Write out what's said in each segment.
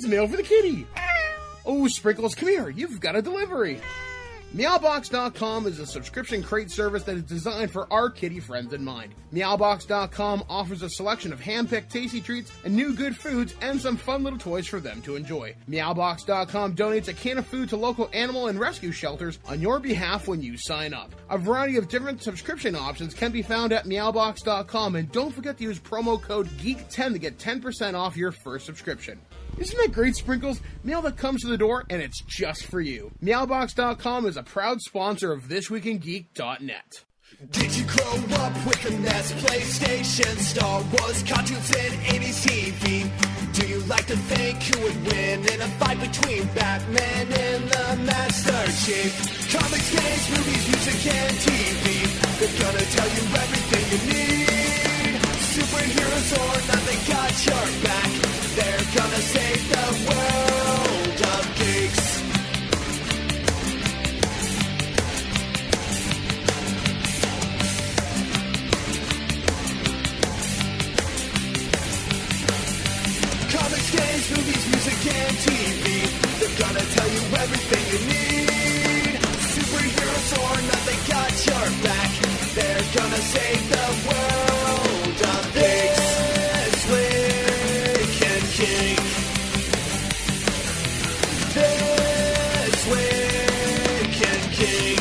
mail for the kitty. Oh, Sprinkles, come here. You've got a delivery. Meowbox.com is a subscription crate service that is designed for our kitty friends in mind. Meowbox.com offers a selection of hand-picked tasty treats and new good foods and some fun little toys for them to enjoy. Meowbox.com donates a can of food to local animal and rescue shelters on your behalf when you sign up. A variety of different subscription options can be found at Meowbox.com, and don't forget to use promo code GEEK10 to get 10% off your first subscription. Isn't that great, Sprinkles? Mail that comes to the door, and it's just for you. Meowbox.com is a proud sponsor of ThisWeekInGeek.net. Did you grow up with the NES, PlayStation, Star Wars, cartoons, and 80s TV? Do you like to think who would win in a fight between Batman and the Master Chief? Comics, games, movies, music, and TV. They're gonna tell you everything you need. Superheroes or not, they got your back. They're gonna save the world of geeks. Comics, games, movies, music, and TV. They're gonna tell you everything you need. Superheroes or not, they got your back. They're gonna save the world of geeks. This Week in Geek. This Week in Geek.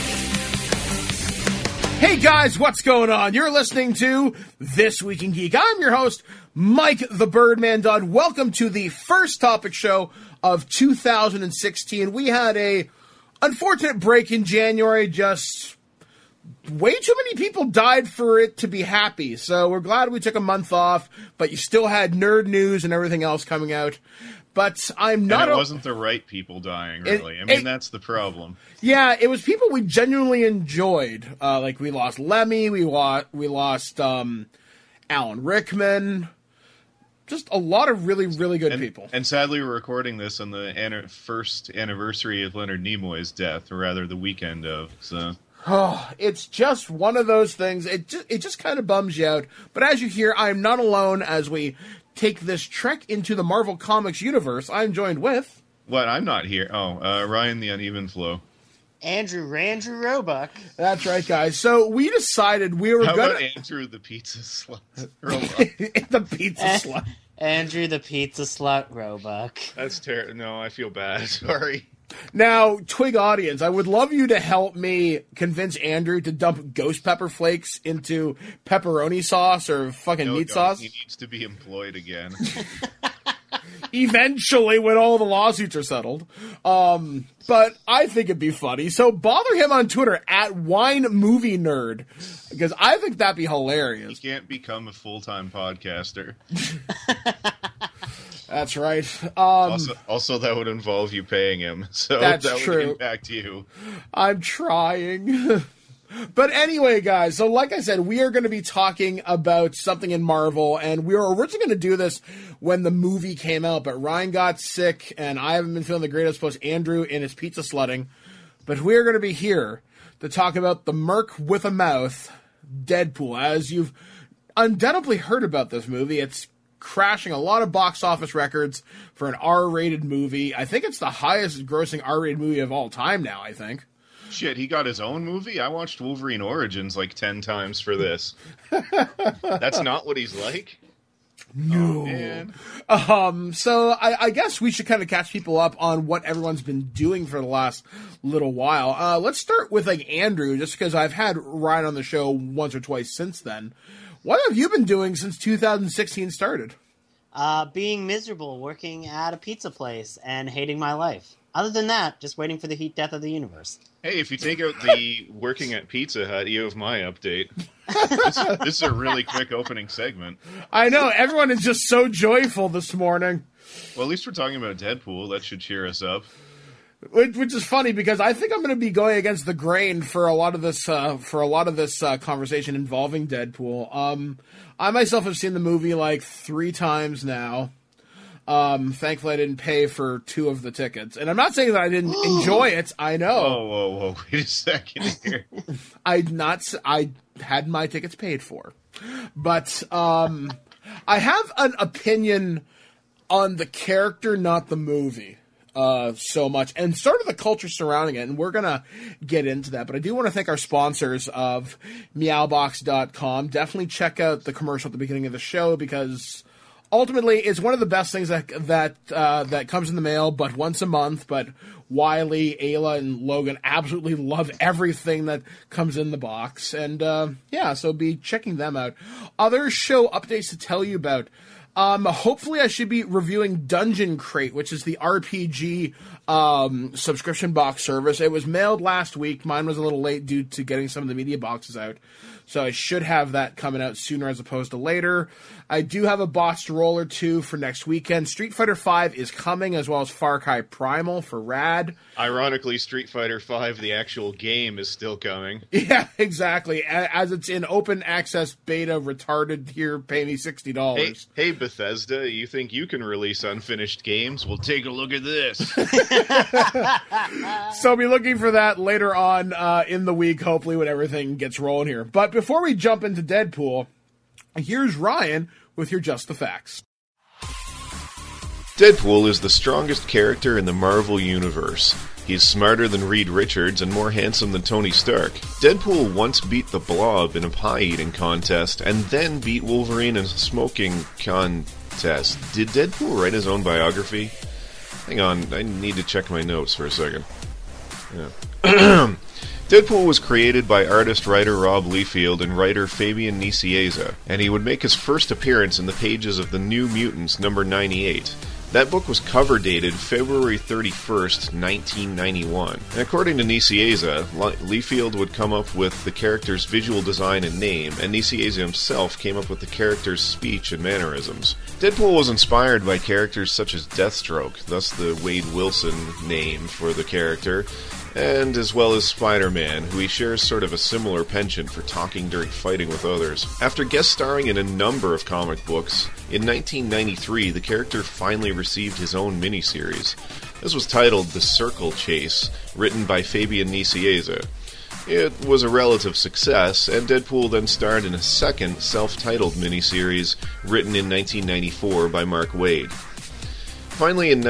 Hey guys, what's going on? You're listening to This Week in Geek. I'm your host, Mike the Birdman Dodd. Welcome to the first topic show of 2016. We had a unfortunate break in January. Just way too many people died for it to be happy. So we're glad we took a month off, but you still had nerd news and everything else coming out. But I'm not... And it wasn't the right people dying, really. That's the problem. Yeah, it was people we genuinely enjoyed. Like, we lost Lemmy, we lost Alan Rickman. Just a lot of really, really good people. And sadly, we're recording this on the first anniversary of Leonard Nimoy's death, or rather the weekend of, so... Oh, it's just one of those things. It just kind of bums you out. But as you hear, I'm not alone as we take this trek into the Marvel Comics universe. I'm joined with... What? I'm not here. Oh, Ryan the Uneven Flow. Andrew Roebuck. That's right, guys. So we decided we were going to... How about Andrew the Pizza Slut Roebuck? The Pizza Slut. Andrew the Pizza Slut Roebuck. That's terrible. No, I feel bad. Sorry. Now, Twig audience, I would love you to help me convince Andrew to dump ghost pepper flakes into pepperoni sauce or fucking meat sauce. He needs to be employed again. Eventually, when all the lawsuits are settled. But I think it'd be funny. So bother him on Twitter at WineMovieNerd, because I think that'd be hilarious. He can't become a full-time podcaster. That's right. Also, that would involve you paying him, so that would impact you. I'm trying. But anyway, guys, so like I said, we are going to be talking about something in Marvel, and we were originally going to do this when the movie came out, but Ryan got sick, and I haven't been feeling the greatest, plus Andrew in his pizza slutting. But we're going to be here to talk about the Merc with a Mouth, Deadpool. As you've undoubtedly heard about this movie, it's crashing a lot of box office records for an R-rated movie. I think it's the highest grossing R-rated movie of all time now, I think. Shit, he got his own movie? I watched Wolverine Origins like 10 times for this. That's not what he's like? No. Oh, man. So I guess we should kind of catch people up on what everyone's been doing for the last little while. Let's start with like Andrew, just because I've had Ryan on the show once or twice since then. What have you been doing since 2016 started? Being miserable, working at a pizza place, and hating my life. Other than that, just waiting for the heat death of the universe. Hey, if you take out the working at Pizza Hut, you have my update. This is a really quick opening segment. I know, everyone is just so joyful this morning. Well, at least we're talking about Deadpool. That should cheer us up. Which is funny because I think I'm going to be going against the grain for a lot of this conversation involving Deadpool. I myself have seen the movie like 3 times now. Thankfully I didn't pay for 2 of the tickets. And I'm not saying that I didn't enjoy it. I know. Whoa. Wait a second here. I had my tickets paid for. But I have an opinion on the character, not the movie. So much, and sort of the culture surrounding it, and we're gonna get into that. But I do want to thank our sponsors of Meowbox.com. Definitely check out the commercial at the beginning of the show, because ultimately it's one of the best things that comes in the mail, but once a month. But Wiley, Ayla, and Logan absolutely love everything that comes in the box, and so be checking them out. Other show updates to tell you about. Hopefully I should be reviewing Dungeon Crate, which is the RPG subscription box service. It was mailed last week. Mine was a little late due to getting some of the media boxes out. So I should have that coming out sooner as opposed to later. I do have a botched roll or two for next weekend. Street Fighter V is coming, as well as Far Cry Primal for Rad. Ironically, Street Fighter V, the actual game, is still coming. Yeah, exactly. As it's in open access beta, retarded here, pay me $60. Hey, Bethesda, you think you can release unfinished games? Well, take a look at this. So be looking for that later on in the week, hopefully, when everything gets rolling here. But before we jump into Deadpool, here's Ryan with your Just the Facts. Deadpool is the strongest character in the Marvel Universe. He's smarter than Reed Richards and more handsome than Tony Stark. Deadpool once beat the Blob in a pie-eating contest, and then beat Wolverine in a smoking contest. Did Deadpool write his own biography? Hang on, I need to check my notes for a second. Yeah. Deadpool was created by artist-writer Rob Liefeld and writer Fabian Nicieza, and he would make his first appearance in the pages of The New Mutants number 98. That book was cover dated February 31st, 1991. And according to Nicieza, Liefeld would come up with the character's visual design and name, and Nicieza himself came up with the character's speech and mannerisms. Deadpool was inspired by characters such as Deathstroke, thus the Wade Wilson name for the character, and as well as Spider-Man, who he shares sort of a similar penchant for talking during fighting with others. After guest starring in a number of comic books, in 1993 the character finally received his own miniseries. This was titled The Circle Chase, written by Fabian Nicieza. It was a relative success, and Deadpool then starred in a second self-titled miniseries written in 1994 by Mark Waid. Finally, in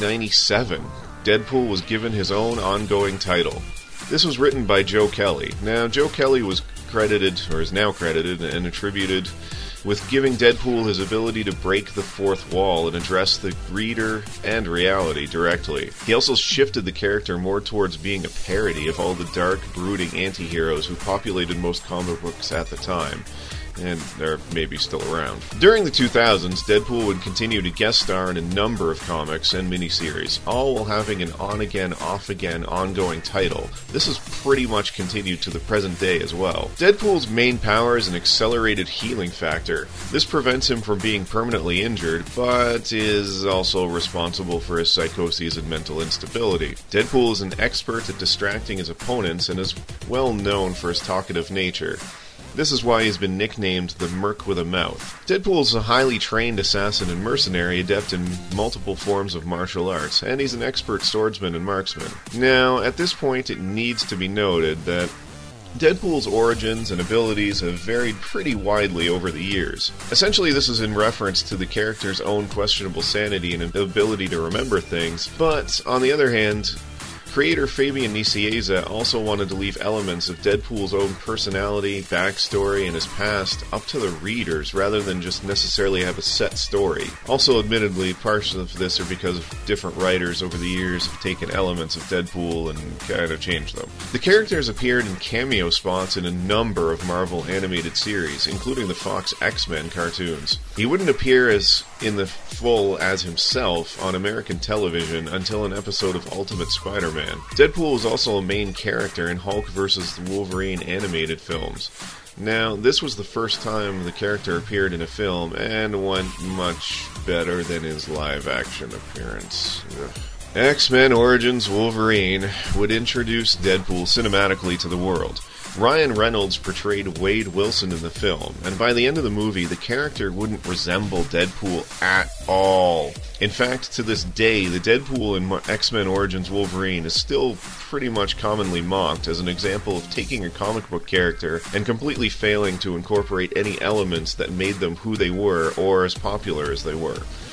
1997, Deadpool was given his own ongoing title. This was written by Joe Kelly. Now, Joe Kelly was credited, or is now credited, and attributed with giving Deadpool his ability to break the fourth wall and address the reader and reality directly. He also shifted the character more towards being a parody of all the dark, brooding anti-heroes who populated most comic books at the time, and they're maybe still around. During the 2000s, Deadpool would continue to guest star in a number of comics and miniseries, all while having an on-again, off-again ongoing title. This has pretty much continued to the present day as well. Deadpool's main power is an accelerated healing factor. This prevents him from being permanently injured, but is also responsible for his psychoses and mental instability. Deadpool is an expert at distracting his opponents and is well known for his talkative nature. This is why he's been nicknamed the Merc with a Mouth. Deadpool is a highly trained assassin and mercenary adept in multiple forms of martial arts, and he's an expert swordsman and marksman. Now, at this point, it needs to be noted that Deadpool's origins and abilities have varied pretty widely over the years. Essentially, this is in reference to the character's own questionable sanity and ability to remember things, but, on the other hand, creator Fabian Nicieza also wanted to leave elements of Deadpool's own personality, backstory, and his past up to the readers rather than just necessarily have a set story. Also, admittedly, parts of this are because different writers over the years have taken elements of Deadpool and kind of changed them. The characters appeared in cameo spots in a number of Marvel animated series, including the Fox X-Men cartoons. He wouldn't appear in the full as himself on American television until an episode of Ultimate Spider-Man. Deadpool was also a main character in Hulk vs. Wolverine animated films. Now, this was the first time the character appeared in a film, and went much better than his live-action appearance. Ugh. X-Men Origins Wolverine would introduce Deadpool cinematically to the world. Ryan Reynolds portrayed Wade Wilson in the film, and by the end of the movie, the character wouldn't resemble Deadpool at all. In fact, to this day, the Deadpool in X-Men Origins Wolverine is still pretty much commonly mocked as an example of taking a comic book character and completely failing to incorporate any elements that made them who they were or as popular as they were.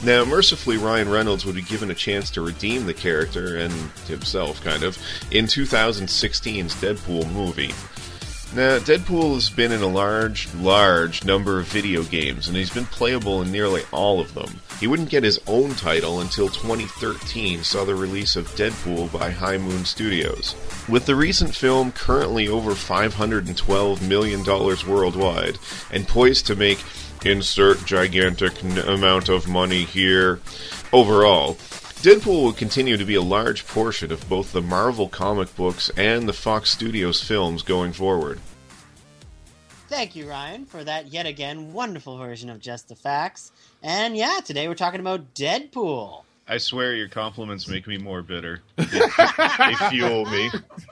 Now, mercifully, Ryan Reynolds would be given a chance to redeem the character, and himself, kind of, in 2016's Deadpool movie. Now, Deadpool has been in a large number of video games, and he's been playable in nearly all of them. He wouldn't get his own title until 2013 saw the release of Deadpool by High Moon Studios. With the recent film currently over $512 million worldwide, and poised to make insert gigantic amount of money here overall, Deadpool will continue to be a large portion of both the Marvel comic books and the Fox Studios films going forward. Thank you, Ryan, for that yet again wonderful version of Just the Facts. And yeah, today we're talking about Deadpool. I swear your compliments make me more bitter. They fuel me.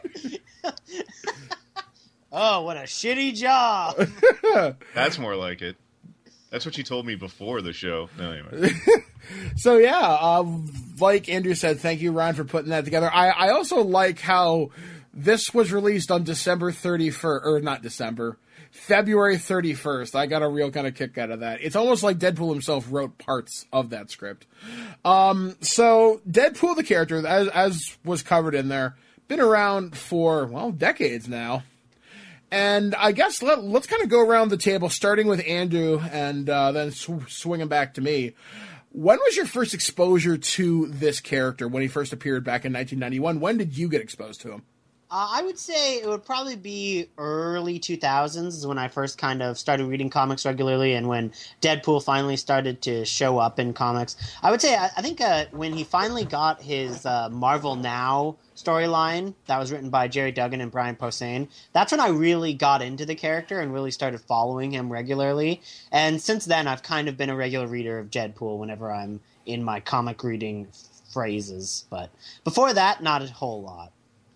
Oh, what a shitty job! That's more like it. That's what you told me before the show. No, anyway. So yeah, like Andrew said, thank you, Ryan, for putting that together. I also like how this was released on December 31st, or not December, February 31st. I got a real kind of kick out of that. It's almost like Deadpool himself wrote parts of that script. So Deadpool, the character, as was covered in there, been around for, well, decades now. And I guess let's kind of go around the table, starting with Andrew and then swinging back to me. When was your first exposure to this character when he first appeared back in 1991? When did you get exposed to him? I would say it would probably be early 2000s is when I first kind of started reading comics regularly and when Deadpool finally started to show up in comics. I would say, I think when he finally got his Marvel Now storyline that was written by Jerry Duggan and Brian Posehn, that's when I really got into the character and really started following him regularly. And since then, I've kind of been a regular reader of Deadpool whenever I'm in my comic reading phrases. But before that, not a whole lot.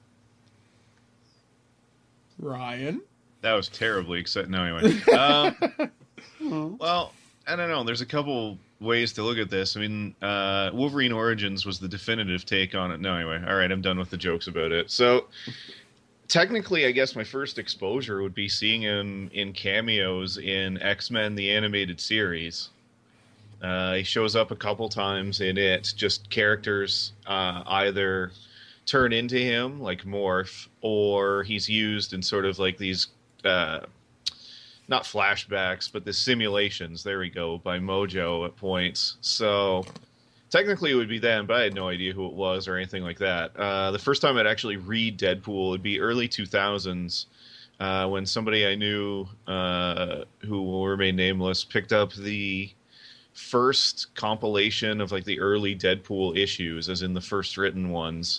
Ryan? That was terribly exciting. No, anyway. Well, I don't know. There's a couple ways to look at this. I mean, Wolverine Origins was the definitive take on it. No, anyway. All right, I'm done with the jokes about it. So, technically, I guess my first exposure would be seeing him in cameos in X-Men, the animated series. He shows up a couple times in it. Just characters either turn into him, like morph, or he's used in sort of like these, not flashbacks, but the simulations, there we go, by Mojo at points. So, technically it would be them, but I had no idea who it was or anything like that. The first time I'd actually read Deadpool would be early 2000s, when somebody I knew, who will remain nameless, picked up the first compilation of like the early Deadpool issues, as in the first written ones.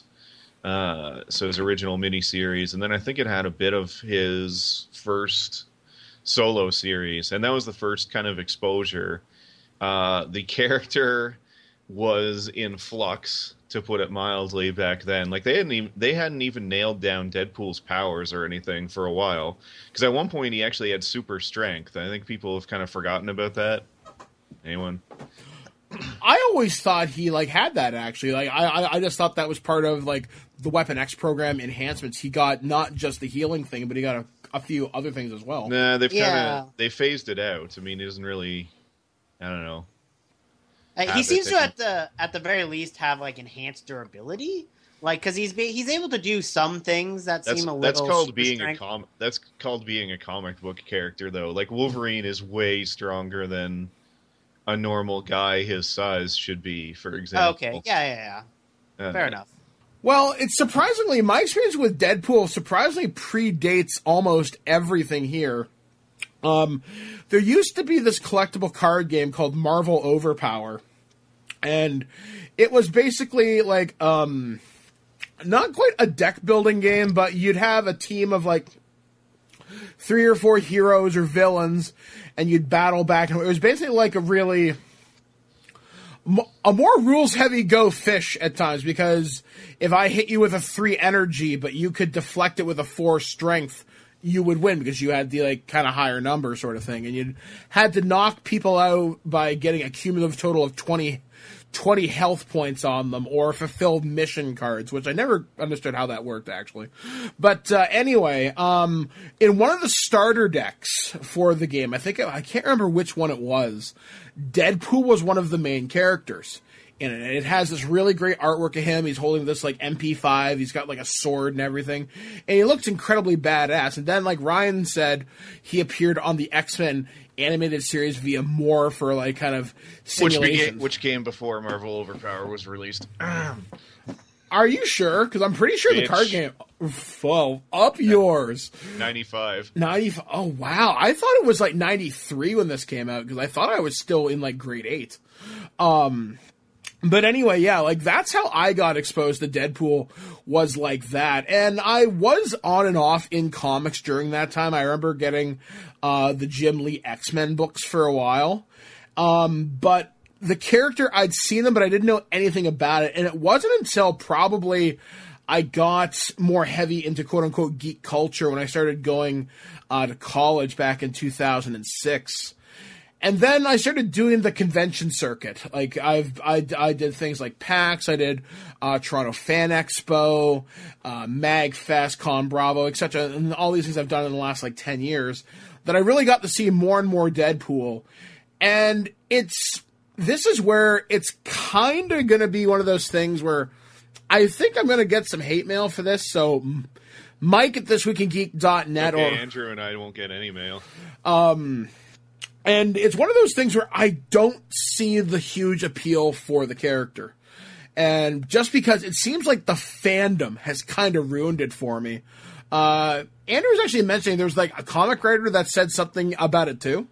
So his original miniseries, and then I think it had a bit of his first solo series, and that was the first kind of exposure. The character was in flux, to put it mildly, back then. Like they hadn't even nailed down Deadpool's powers or anything for a while, because at one point he actually had super strength. I think people have kind of forgotten about that. Anyone? I always thought he had that actually. I just thought that was part of the Weapon X program enhancements. He got not just the healing thing, but he got a few other things as well. Nah, they phased it out. I mean, he doesn't really, I don't know. He seems to at the very least have enhanced durability. Because he's able to do some things that seem a little. That's called being That's called being a comic book character, though. Like Wolverine is way stronger than a normal guy his size should be, for example. Okay, yeah. Fair enough. Well, it's surprisingly, my experience with Deadpool surprisingly predates almost everything here. There used to be this collectible card game called Marvel Overpower, and it was basically not quite a deck building game, but you'd have a team of 3 or 4 heroes or villains, and you'd battle back. It was basically a more rules-heavy Go Fish at times, because if I hit you with a 3 energy, but you could deflect it with a 4 strength, you would win because you had the like kind of higher number sort of thing, and you had to knock people out by getting a cumulative total of 20 health points on them or fulfilled mission cards, which I never understood how that worked, actually. But anyway, in one of the starter decks for the game, I can't remember which one it was, Deadpool was one of the main characters in it. And it has this really great artwork of him. He's holding this like MP5. He's got like a sword and everything. And he looks incredibly badass. And then, like Ryan said, he appeared on the X-Men animated series via more for like kind of simulations. Which came before Marvel Overpower was released. Are you sure? Because I'm pretty sure the card game... Well, up yours. 95. 95. Oh, wow. I thought it was like 93 when this came out, because I thought I was still in like grade 8. But anyway, yeah, like that's how I got exposed to Deadpool, was like that. And I was on and off in comics during that time. I remember getting the Jim Lee X-Men books for a while. But the character, I'd seen them, but I didn't know anything about it. And it wasn't until probably I got more heavy into quote-unquote geek culture when I started going to college back in 2006. And then I started doing the convention circuit. Like I did things like PAX, I did Toronto Fan Expo, MagFest, Con Bravo, etc. And all these things I've done in the last like 10 years that I really got to see more and more Deadpool. And this is where it's kind of going to be one of those things where I think I'm going to get some hate mail for this. So Mike at thisweekingeek.net okay, Andrew and I won't get any mail. And it's one of those things where I don't see the huge appeal for the character. And just because it seems like the fandom has kind of ruined it for me. Andrew was actually mentioning there's like a comic writer that said something about it too.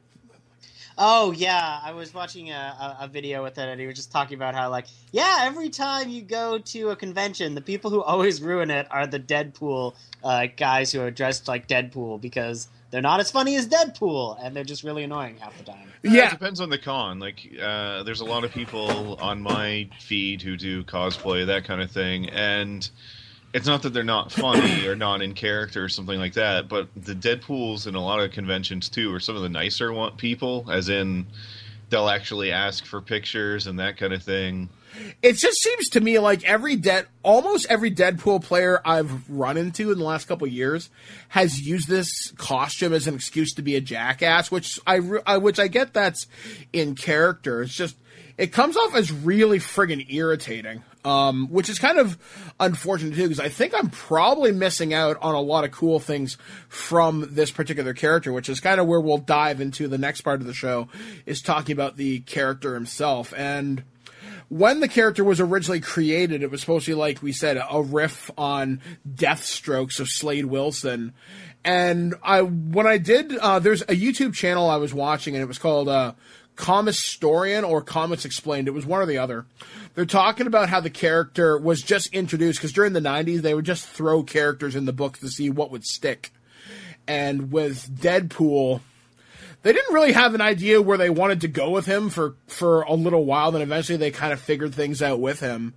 Oh, yeah. I was watching a video with it, and he was just talking about how, like, yeah, every time you go to a convention, the people who always ruin it are the Deadpool guys who are dressed like Deadpool, because they're not as funny as Deadpool, and they're just really annoying half the time. Yeah. It depends on the con. Like, there's a lot of people on my feed who do cosplay, that kind of thing, and it's not that they're not funny or not in character or something like that, but the Deadpools in a lot of conventions, too, are some of the nicer people, as in they'll actually ask for pictures and that kind of thing. It just seems to me like almost every Deadpool player I've run into in the last couple of years has used this costume as an excuse to be a jackass, which I get that's in character. It's just, it comes off as really friggin' irritating, which is kind of unfortunate too, because I think I'm probably missing out on a lot of cool things from this particular character, which is kind of where we'll dive into the next part of the show, is talking about the character himself. And when the character was originally created, it was supposed to be, like we said, a riff on Deathstrokes of Slade Wilson. And when I did, there's a YouTube channel I was watching, and it was called Comistorian or Comics Explained. It was one or the other. They're talking about how the character was just introduced, because during the 90s, they would just throw characters in the books to see what would stick. And with Deadpool, they didn't really have an idea where they wanted to go with him for a little while, then eventually they kind of figured things out with him.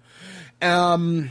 And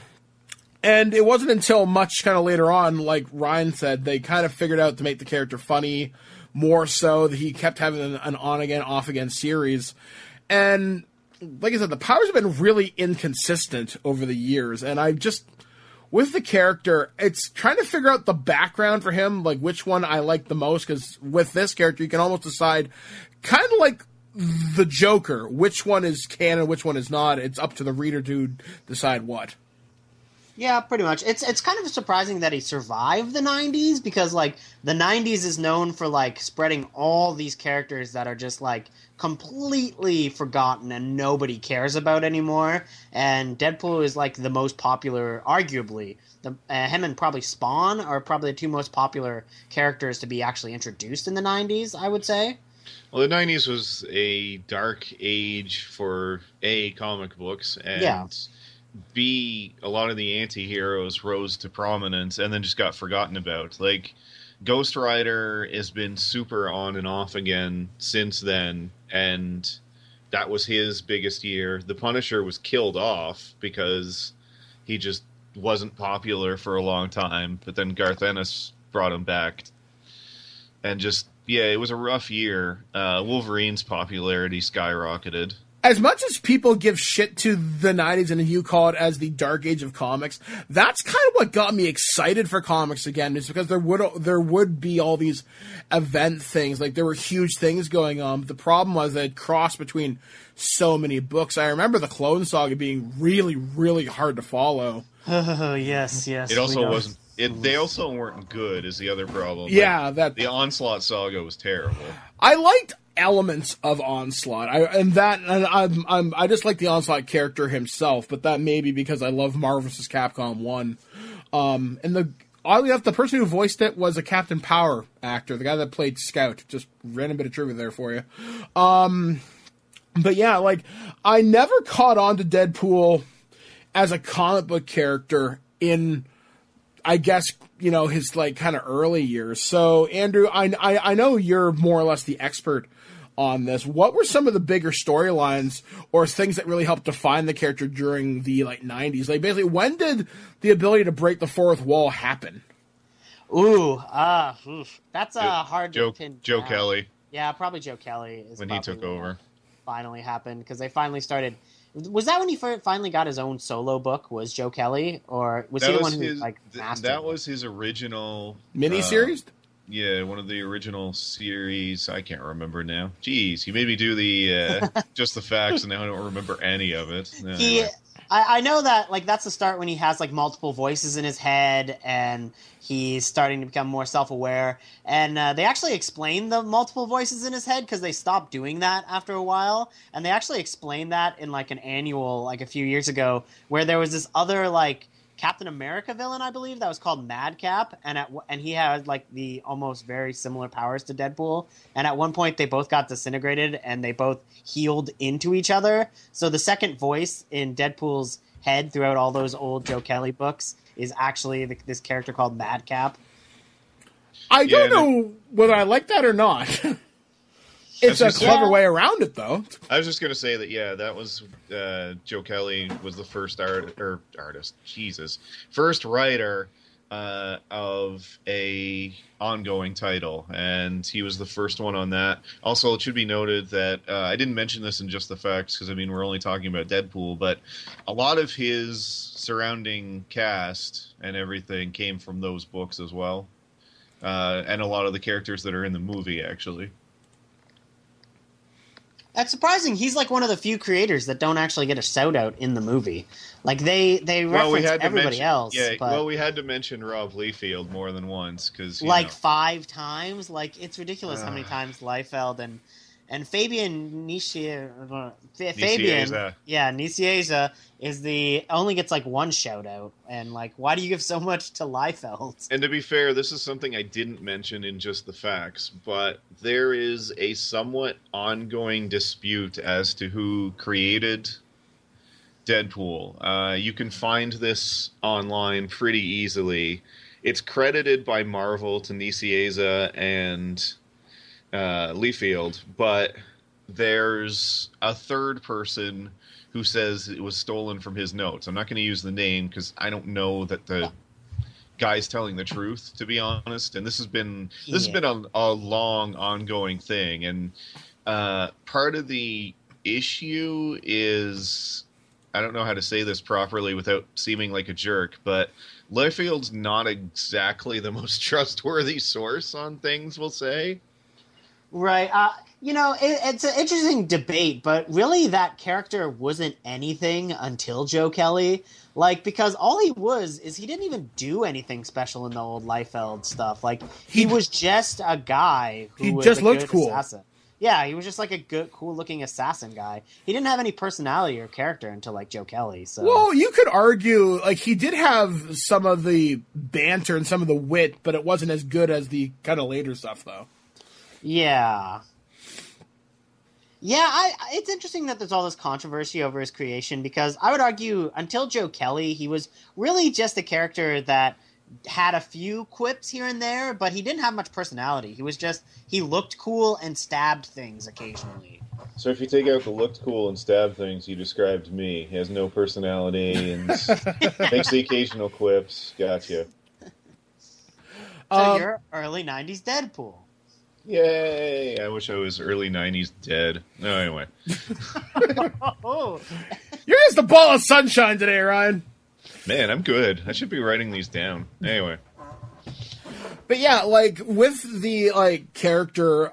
it wasn't until much kind of later on, like Ryan said, they kind of figured out to make the character funny, more so that he kept having an on-again, off-again series. And like I said, the powers have been really inconsistent over the years, and with the character, it's trying to figure out the background for him, like which one I like the most, because with this character, you can almost decide, kind of like the Joker, which one is canon, which one is not. It's up to the reader to decide what. Yeah, pretty much. It's kind of surprising that he survived the 90s, because, like, the 90s is known for, like, spreading all these characters that are just, like, completely forgotten and nobody cares about anymore. And Deadpool is, like, the most popular, arguably. Him and probably Spawn are probably the two most popular characters to be actually introduced in the 90s, I would say. Well, the 90s was a dark age for, A, comic books, and... Yeah. B, a lot of the anti-heroes rose to prominence and then just got forgotten about. Like, Ghost Rider has been super on and off again since then, and that was his biggest year. The Punisher was killed off because he just wasn't popular for a long time, but then Garth Ennis brought him back and just, yeah, it was a rough year. Wolverine's popularity skyrocketed. As much as people give shit to the 90s and you call it as the dark age of comics, that's kind of what got me excited for comics again, is because there would be all these event things. Like, there were huge things going on. But the problem was that it crossed between so many books. I remember the Clone Saga being really, really hard to follow. Oh, yes. It also wasn't. They also weren't good, is the other problem. Yeah, like, the Onslaught Saga was terrible. I liked elements of Onslaught. I just like the Onslaught character himself, but that may be because I love Marvel vs. Capcom 1. And oddly enough, the person who voiced it was a Captain Power actor, the guy that played Scout. Just random bit of trivia there for you. But yeah, like, I never caught on to Deadpool as a comic book character in, I guess, you know, his, like, kind of early years. So, Andrew, I know you're more or less the expert on this. What were some of the bigger storylines or things that really helped define the character during the, like, 90s? Like, basically, when did the ability to break the fourth wall happen? That's hard to pin Joe down. Kelly. Yeah, probably Joe Kelly. When he took over. Finally happened, because they finally started... Was that when he finally got his own solo book, was Joe Kelly? Or was he the one who, like, mastered that was his original... Miniseries? Yeah, one of the original series. I can't remember now. Jeez, you made me do the just the facts, and now I don't remember any of it. Anyway. I know that, like, that's the start when he has, like, multiple voices in his head, and he's starting to become more self-aware. And they actually explain the multiple voices in his head, because they stopped doing that after a while. And they actually explained that in, like, an annual, like, a few years ago, where there was this other, like, Captain America villain, I believe, that was called Madcap, and he had, like, the almost very similar powers to Deadpool. And at one point, they both got disintegrated, and they both healed into each other. So the second voice in Deadpool's head throughout all those old Joe Kelly books is actually this character called Madcap. I don't know whether I like that or not. It's a clever way around it, though. I was just going to say that, yeah, that was Joe Kelly was the first first writer of a ongoing title, and he was the first one on that. Also, it should be noted that I didn't mention this in just the facts, because, I mean, we're only talking about Deadpool, but a lot of his surrounding cast and everything came from those books as well, and a lot of the characters that are in the movie, actually. That's surprising. He's like one of the few creators that don't actually get a shout out in the movie. Like they reference everybody else. Yeah, but well, we had to mention Rob Liefeld more than once, because like 5 times. Like, it's ridiculous how many times Liefeld and Fabian Nicieza is only gets like one shout out, and like, why do you give so much to Liefeld? And to be fair, this is something I didn't mention in just the facts, but there is a somewhat ongoing dispute as to who created Deadpool. You can find this online pretty easily. It's credited by Marvel to Nicieza and Liefeld, but there's a third person who says it was stolen from his notes. I'm not going to use the name because I don't know that the guy's telling the truth, to be honest. And this has been a long ongoing thing. And part of the issue is, I don't know how to say this properly without seeming like a jerk, but Liefeld's not exactly the most trustworthy source on things, we'll say. Right. It's an interesting debate, but really that character wasn't anything until Joe Kelly. Like, because all he was is he didn't even do anything special in the old Liefeld stuff. Like, he was just a guy who was just looked cool. Assassin. Yeah, he was just like a good, cool-looking assassin guy. He didn't have any personality or character until, like, Joe Kelly. So. Well, you could argue, like, he did have some of the banter and some of the wit, but it wasn't as good as the kind of later stuff, though. Yeah. Yeah, it's interesting that there's all this controversy over his creation, because I would argue until Joe Kelly, he was really just a character that had a few quips here and there, but he didn't have much personality. He looked cool and stabbed things occasionally. So if you take out the looked cool and stab things, you described me. He has no personality and makes the occasional quips. Gotcha. So you're early 90s Deadpool. Yay! I wish I was early 90s dead. No, anyway. Oh, You're just a ball of sunshine today, Ryan. Man, I'm good. I should be writing these down. Anyway. But yeah, like, with the, like, character,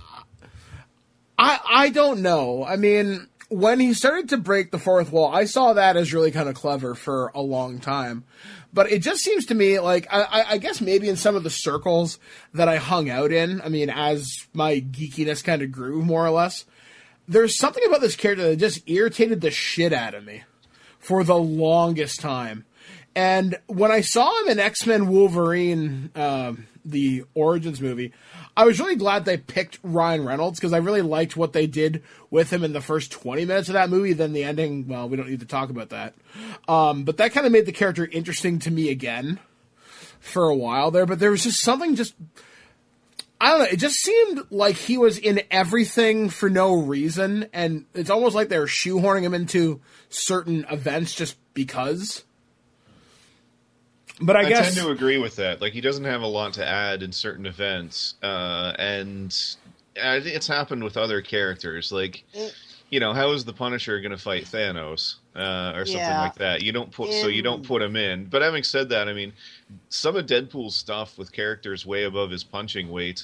I don't know. I mean, when he started to break the fourth wall, I saw that as really kind of clever for a long time. But it just seems to me like, I guess maybe in some of the circles that I hung out in, I mean, as my geekiness kind of grew, more or less, there's something about this character that just irritated the shit out of me for the longest time. And when I saw him in X-Men Wolverine, the Origins movie, I was really glad they picked Ryan Reynolds because I really liked what they did with him in the first 20 minutes of that movie. Then the ending, well, we don't need to talk about that. But that kind of made the character interesting to me again for a while there. But there was just something I don't know, it just seemed like he was in everything for no reason. And it's almost like they were shoehorning him into certain events just because. But I guess tend to agree with that. Like, he doesn't have a lot to add in certain events, and I think it's happened with other characters. Like, how is the Punisher going to fight Thanos or something like that? You don't put him in. But having said that, I mean, some of Deadpool's stuff with characters way above his punching weight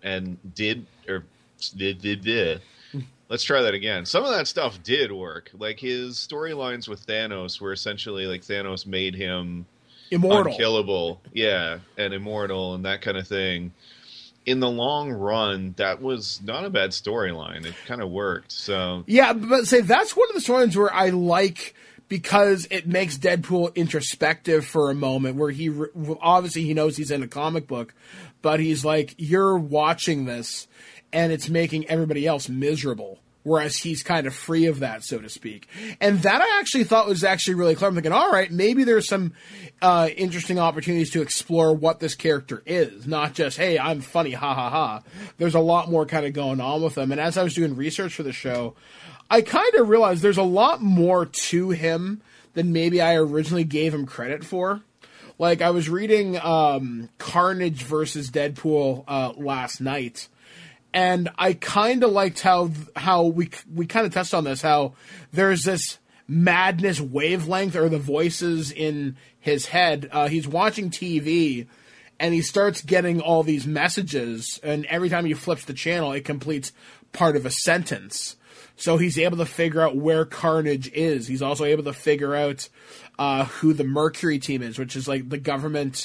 Let's try that again. Some of that stuff did work. Like, his storylines with Thanos were essentially like Thanos made him immortal, unkillable, and immortal, and that kind of thing. In the long run, that was not a bad storyline. It kind of worked. So yeah, but say that's one of the storylines where I like because it makes Deadpool introspective for a moment, where he obviously he knows he's in a comic book, but he's like, you're watching this, and it's making everybody else miserable. Whereas he's kind of free of that, so to speak. And that I actually thought was actually really clever. I'm thinking, all right, maybe there's some interesting opportunities to explore what this character is. Not just, hey, I'm funny, ha ha ha. There's a lot more kind of going on with him. And as I was doing research for the show, I kind of realized there's a lot more to him than maybe I originally gave him credit for. Like, I was reading Carnage versus Deadpool last night. And I kind of liked how we kind of touched on this, how there's this madness wavelength or the voices in his head. He's watching TV and he starts getting all these messages, and every time he flips the channel, it completes part of a sentence. So he's able to figure out where Carnage is. He's also able to figure out who the Mercury team is, which is like the government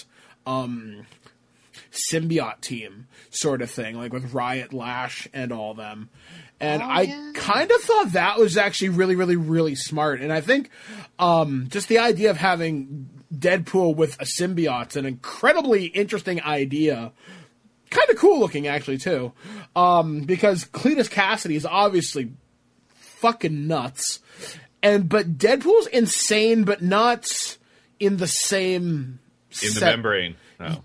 symbiote team sort of thing, like with Riot, Lash, and all them. And I kind of thought that was actually really, really, really smart. And I think just the idea of having Deadpool with a symbiote's an incredibly interesting idea. Kind of cool looking, actually, too. Because Cletus Cassidy is obviously fucking nuts. But Deadpool's insane, but not in the same in the membrane. Oh.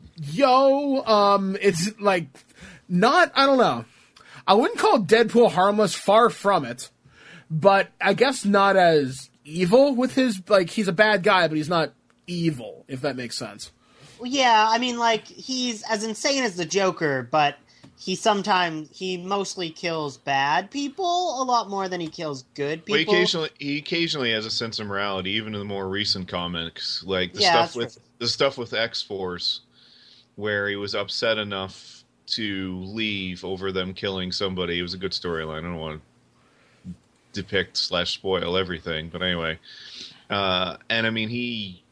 It's like not, I don't know. I wouldn't call Deadpool harmless, far from it. But I guess not as evil with his, like, he's a bad guy, but he's not evil, if that makes sense. Well, yeah, I mean, like, he's as insane as the Joker, but he mostly kills bad people a lot more than he kills good people. Well, he occasionally has a sense of morality, even in the more recent comics, like the stuff with X-Force, where he was upset enough to leave over them killing somebody. It was a good storyline. I don't want to depict/spoil everything, but anyway. And I mean, he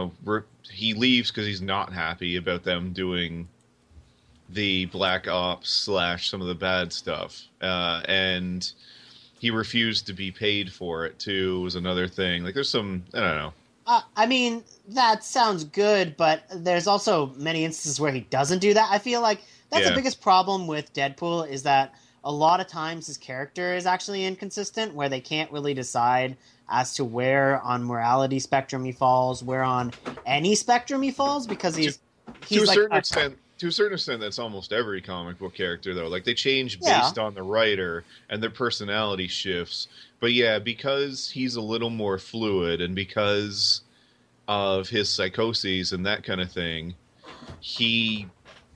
leaves because he's not happy about them doing the Black Ops / some of the bad stuff. And he refused to be paid for it, too, was another thing. Like, there's some, I don't know. I mean, that sounds good, but there's also many instances where he doesn't do that. I feel like that's the biggest problem with Deadpool, is that a lot of times his character is actually inconsistent, where they can't really decide as to where on morality spectrum he falls, where on any spectrum he falls, because he's to a like certain extent. To a certain extent, that's almost every comic book character, though. Like, they change based on the writer, and their personality shifts. But yeah, because he's a little more fluid, and because of his psychoses and that kind of thing, he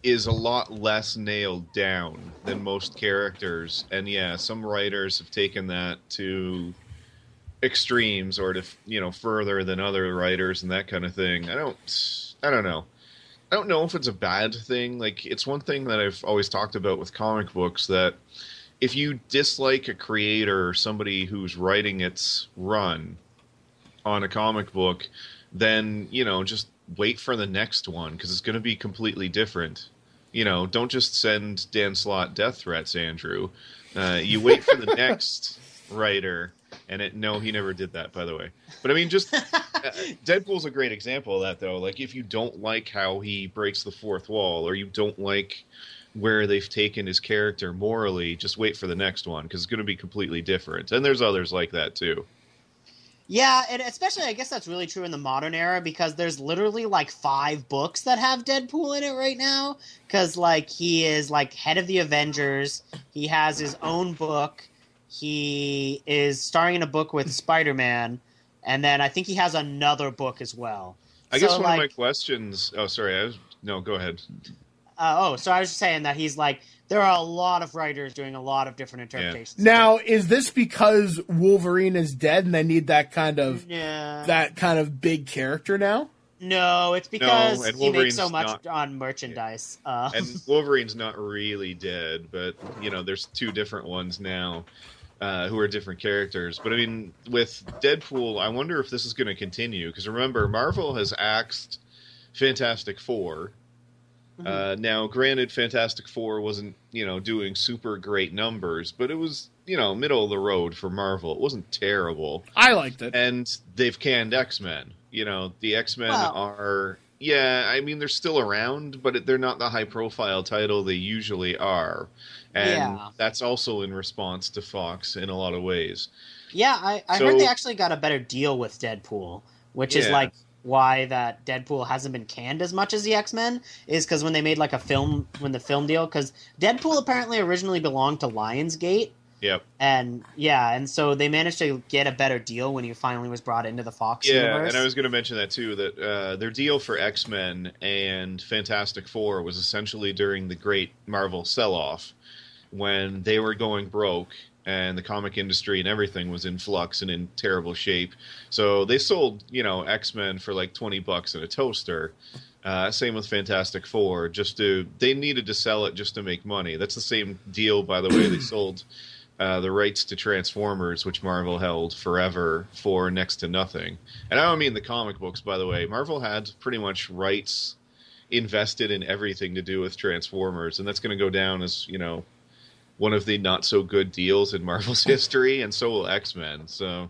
is a lot less nailed down than most characters. And yeah, some writers have taken that to extremes or to, further than other writers and that kind of thing. I don't know. I don't know if it's a bad thing. Like, it's one thing that I've always talked about with comic books, that if you dislike a creator or somebody who's writing its run on a comic book, then, just wait for the next one, because it's going to be completely different. Don't just send Dan Slott death threats, Andrew. You wait for the next writer. No, he never did that, by the way. But I mean, just Deadpool's a great example of that, though. Like, if you don't like how he breaks the fourth wall, or you don't like where they've taken his character morally, just wait for the next one, because it's going to be completely different. And there's others like that, too. Yeah, and especially, I guess that's really true in the modern era, because there's literally, 5 books that have Deadpool in it right now. Because, he is, head of the Avengers. He has his own book. He is starring in a book with Spider-Man. And then I think he has another book as well. I guess one of my questions... Oh, sorry. No, go ahead. So I was just saying that he's there are a lot of writers doing a lot of different interpretations. Yeah. Now, is this because Wolverine is dead and they need that kind of big character now? No, it's because he makes so much on merchandise. Yeah. And Wolverine's not really dead, but there's 2 different ones now who are different characters. But I mean, with Deadpool, I wonder if this is going to continue, because remember, Marvel has axed Fantastic Four. Now, granted, Fantastic Four wasn't, doing super great numbers, but it was, middle of the road for Marvel. It wasn't terrible. I liked it. And they've canned X-Men. The X-Men are... Yeah, I mean, they're still around, but they're not the high-profile title they usually are. And that's also in response to Fox in a lot of ways. Yeah, I heard they actually got a better deal with Deadpool, which is why that Deadpool hasn't been canned as much as the X-Men, is because when they made the film deal, because Deadpool apparently originally belonged to Lionsgate. Yep. And so they managed to get a better deal when he finally was brought into the Fox universe. Yeah, and I was going to mention that too, that their deal for X-Men and Fantastic Four was essentially during the great Marvel sell-off, when they were going broke and the comic industry and everything was in flux and in terrible shape. So they sold, X-Men for $20 in a toaster. Same with Fantastic Four. They needed to sell it just to make money. That's the same deal, by the way. They sold the rights to Transformers, which Marvel held forever, for next to nothing. And I don't mean the comic books, by the way. Marvel had pretty much rights invested in everything to do with Transformers, and that's going to go down as, one of the not-so-good deals in Marvel's history, and so will X-Men. So,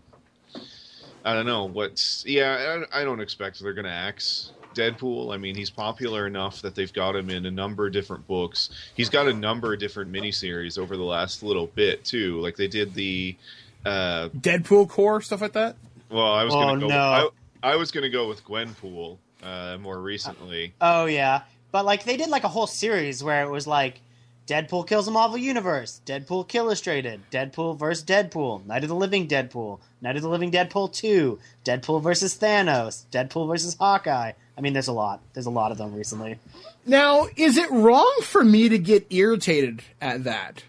I don't know. I don't expect they're going to axe Deadpool. I mean, he's popular enough that they've got him in a number of different books. He's got a number of different miniseries over the last little bit, too. Like, they did the... Deadpool Corps, stuff like that? Well, I was going to go... I was going to go with Gwenpool more recently. Oh, yeah. But, they did, a whole series where it was, Deadpool kills the Marvel Universe, Deadpool Illustrated, Deadpool vs. Deadpool, Night of the Living Deadpool, Night of the Living Deadpool 2, Deadpool vs. Thanos, Deadpool vs. Hawkeye. I mean, there's a lot. There's a lot of them recently. Now, is it wrong for me to get irritated at that?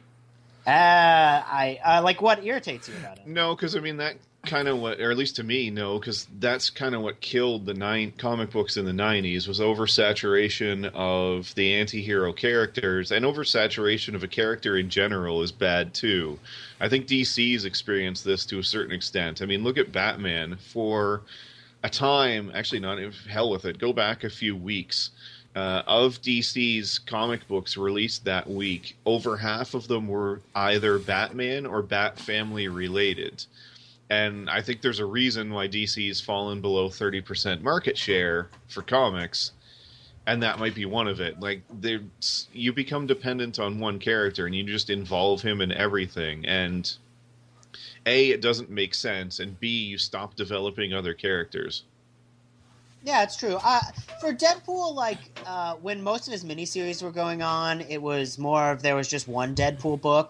What irritates you about it? No, because, I mean, that kind of what, or at least to me, no, because that's kind of what killed the comic books in the 90s, was oversaturation of the anti-hero characters, and oversaturation of a character in general is bad too. I think DC's experienced this to a certain extent. I mean, look at Batman. For a time, actually not hell with it, go back a few weeks, of DC's comic books released that week, over half of them were either Batman or Bat Family related. And I think there's a reason why DC's fallen below 30% market share for comics, and that might be one of it. You become dependent on one character, and you just involve him in everything, and A, it doesn't make sense, and B, you stop developing other characters. Yeah, it's true. For Deadpool, when most of his miniseries were going on, it was more of there was just one Deadpool book,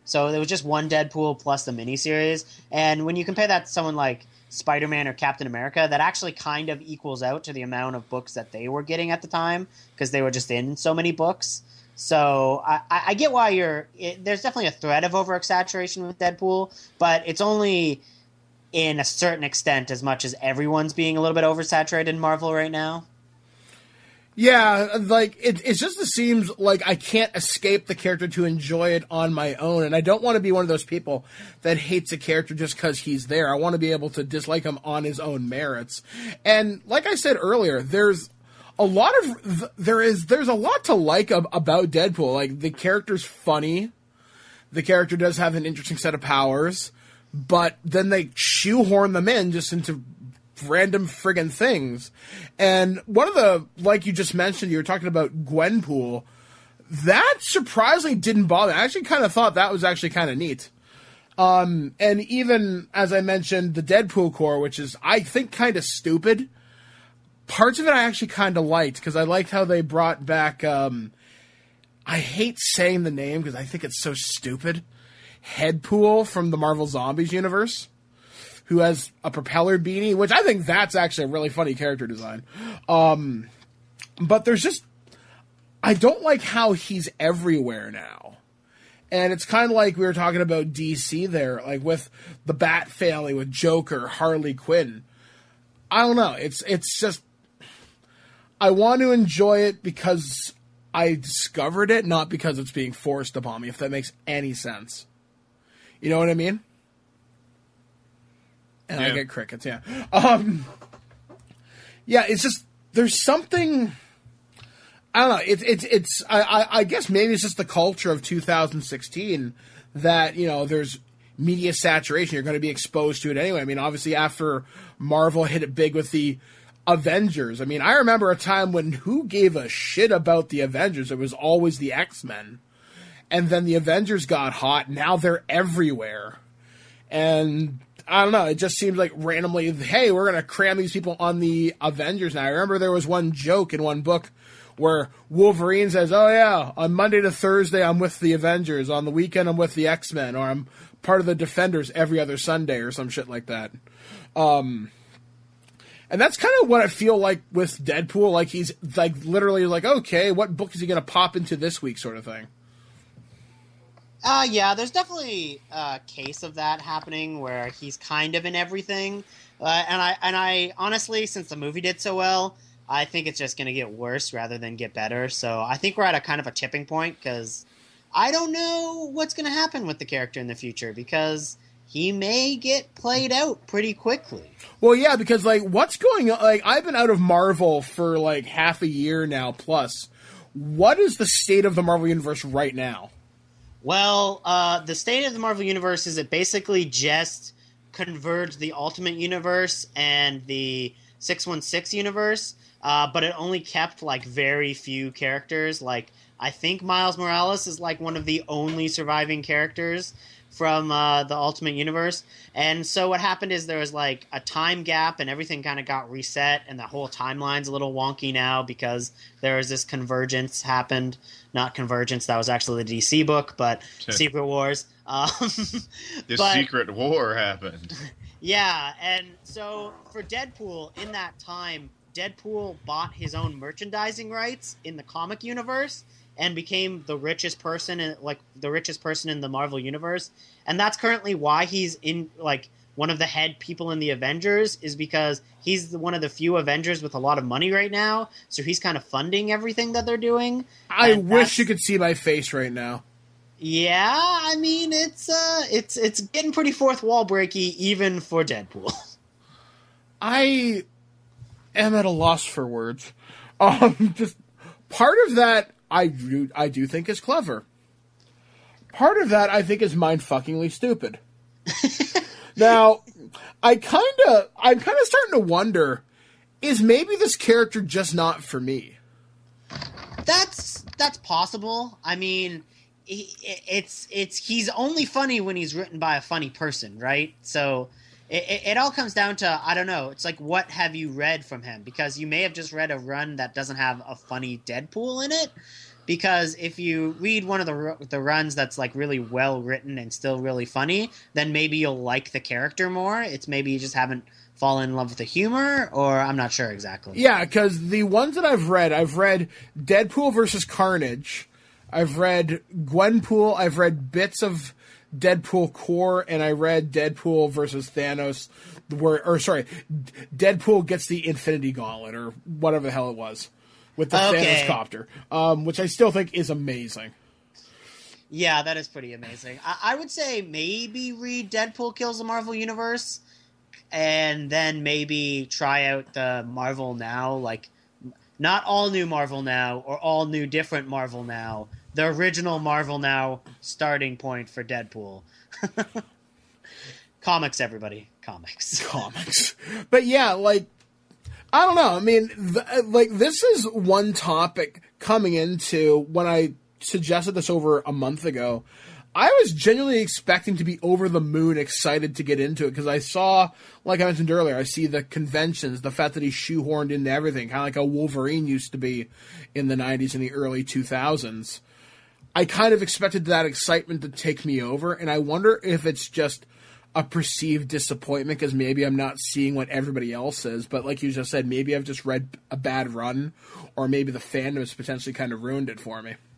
So there was just one Deadpool plus the miniseries. And when you compare that to someone like Spider-Man or Captain America, that actually kind of equals out to the amount of books that they were getting at the time because they were just in so many books. So I get why there's definitely a threat of oversaturation with Deadpool, but it's only in a certain extent as much as everyone's being a little bit oversaturated in Marvel right now. Yeah, like, it just seems like I can't escape the character to enjoy it on my own, and I don't want to be one of those people that hates a character just because he's there. I want to be able to dislike him on his own merits. And like I said earlier, there's a lot to like about Deadpool. Like, the character's funny, the character does have an interesting set of powers, but then they shoehorn them in just into random friggin' things. And one of the, like you just mentioned, you were talking about Gwenpool, that surprisingly didn't bother me. I actually kind of thought that was actually kind of neat. And even, as I mentioned, the Deadpool Corps, which is, I think, kind of stupid. Parts of it I actually kind of liked, because I liked how they brought back, I hate saying the name because I think it's so stupid, Headpool from the Marvel Zombies universe, who has a propeller beanie, which I think that's actually a really funny character design. But there's just, I don't like how he's everywhere now. And it's kind of like we were talking about DC there, like with the Bat family, with Joker, Harley Quinn. I don't know. It's just, I want to enjoy it because I discovered it, not because it's being forced upon me, if that makes any sense. You know what I mean? And yeah. I get crickets, yeah. Yeah, it's just, there's something, I don't know, I guess maybe it's just the culture of 2016 that, you know, there's media saturation. You're going to be exposed to it anyway. I mean, obviously after Marvel hit it big with the Avengers, I mean, I remember a time when who gave a shit about the Avengers? It was always the X-Men. And then the Avengers got hot. Now they're everywhere. And I don't know, it just seems like randomly, hey, we're going to cram these people on the Avengers now. I remember there was one joke in one book where Wolverine says, oh yeah, on Monday to Thursday I'm with the Avengers, on the weekend I'm with the X-Men, or I'm part of the Defenders every other Sunday, or some shit like that. And that's kind of what I feel like with Deadpool, like he's like literally like, okay, what book is he going to pop into this week, sort of thing. Yeah, there's definitely a case of that happening where he's kind of in everything. And I honestly, since the movie did so well, I think it's just going to get worse rather than get better. So I think we're at a kind of a tipping point because I don't know what's going to happen with the character in the future because he may get played out pretty quickly. Well, yeah, because like what's going on? Like I've been out of Marvel for like half a year now plus. What is the state of the Marvel Universe right now? Well, the state of the Marvel Universe is it basically just converged the Ultimate Universe and the 616 universe, but it only kept like very few characters. Like I think Miles Morales is like one of the only surviving characters from the Ultimate Universe. And so what happened is there was like a time gap and everything kind of got reset and the whole timeline's a little wonky now because there was this convergence happened. Not Convergence, that was actually the DC book, but Secret Wars. Secret War happened. Yeah, and so for Deadpool, in that time, Deadpool bought his own merchandising rights in the comic universe and became the richest person in the Marvel universe. And that's currently why he's in like one of the head people in the Avengers is because he's one of the few Avengers with a lot of money right now. So he's kind of funding everything that they're doing. I wish you could see my face right now. Yeah, I mean it's getting pretty fourth wall breaky even for Deadpool. I am at a loss for words. Just part of that I do think is clever. Part of that I think is mind-fuckingly stupid. Now, I'm kind of starting to wonder, is maybe this character just not for me? That's possible. I mean, he's only funny when he's written by a funny person, right? So it all comes down to, I don't know, it's like, what have you read from him? Because you may have just read a run that doesn't have a funny Deadpool in it. because if you read one of the runs that's like really well written and still really funny, then maybe you'll like the character more. It's maybe you just haven't fallen in love with the humor, or I'm not sure exactly. Yeah, because the ones that I've read Deadpool versus Carnage, I've read Gwenpool, I've read bits of Deadpool Core, and I read Deadpool versus Thanos, Deadpool gets the Infinity Gauntlet, or whatever the hell it was, with the Thanos copter, which I still think is amazing. Yeah, that is pretty amazing. I would say maybe read Deadpool Kills the Marvel Universe, and then maybe try out the Marvel Now, like not all new Marvel Now or all new different Marvel Now, the original Marvel Now starting point for Deadpool. Comics, everybody. Comics. But yeah, like, I don't know. I mean, this is one topic coming into when I suggested this over a month ago. I was genuinely expecting to be over the moon excited to get into it because I saw, like I mentioned earlier, I see the conventions, the fact that he's shoehorned into everything, kind of like how Wolverine used to be in the 90s and the early 2000s. I kind of expected that excitement to take me over, and I wonder if it's just a perceived disappointment because maybe I'm not seeing what everybody else is, but like you just said, maybe I've just read a bad run, or maybe the fandom has potentially kind of ruined it for me.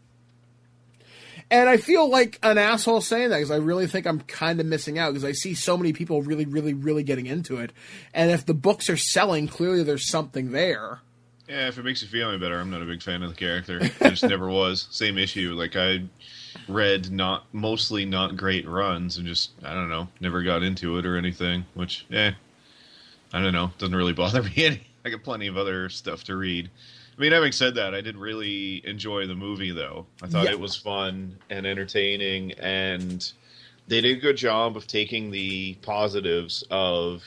And I feel like an asshole saying that because I really think I'm kind of missing out because I see so many people really, really, really getting into it. And if the books are selling, clearly there's something there. Yeah, if it makes you feel any better, I'm not a big fan of the character. I just never was. Same issue. Like, I read mostly not great runs and just, I don't know, never got into it or anything, which, I don't know, doesn't really bother me any. I got plenty of other stuff to read. I mean, having said that, I did really enjoy the movie, though. I thought it was fun and entertaining, and they did a good job of taking the positives of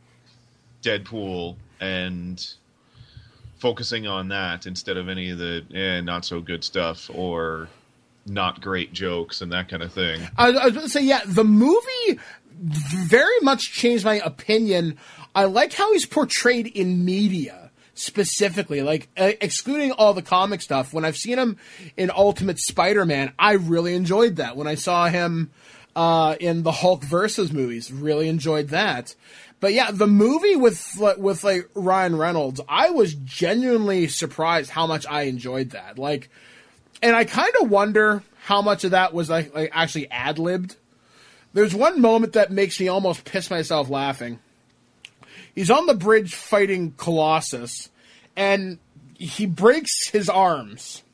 Deadpool and focusing on that instead of any of the not-so-good stuff or not great jokes and that kind of thing. I was going to say, the movie very much changed my opinion. I like how he's portrayed in media. Specifically, like, excluding all the comic stuff, when I've seen him in Ultimate Spider-Man, I really enjoyed that. When I saw him in the Hulk versus movies, really enjoyed that. But yeah, the movie with like Ryan Reynolds, I was genuinely surprised how much I enjoyed that. Like, and I kind of wonder how much of that was like actually ad-libbed. There's one moment that makes me almost piss myself laughing. He's on the bridge fighting Colossus, and he breaks his arms.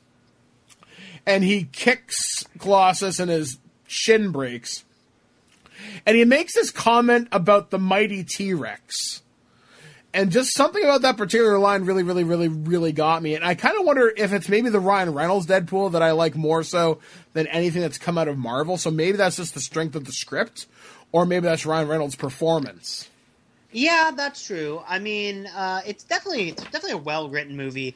And he kicks Colossus, and his shin breaks. And he makes this comment about the mighty T-Rex. And just something about that particular line really, really, really, really got me. And I kind of wonder if it's maybe the Ryan Reynolds Deadpool that I like more so than anything that's come out of Marvel. So maybe that's just the strength of the script, or maybe that's Ryan Reynolds' performance. Yeah, that's true. I mean, it's definitely a well-written movie.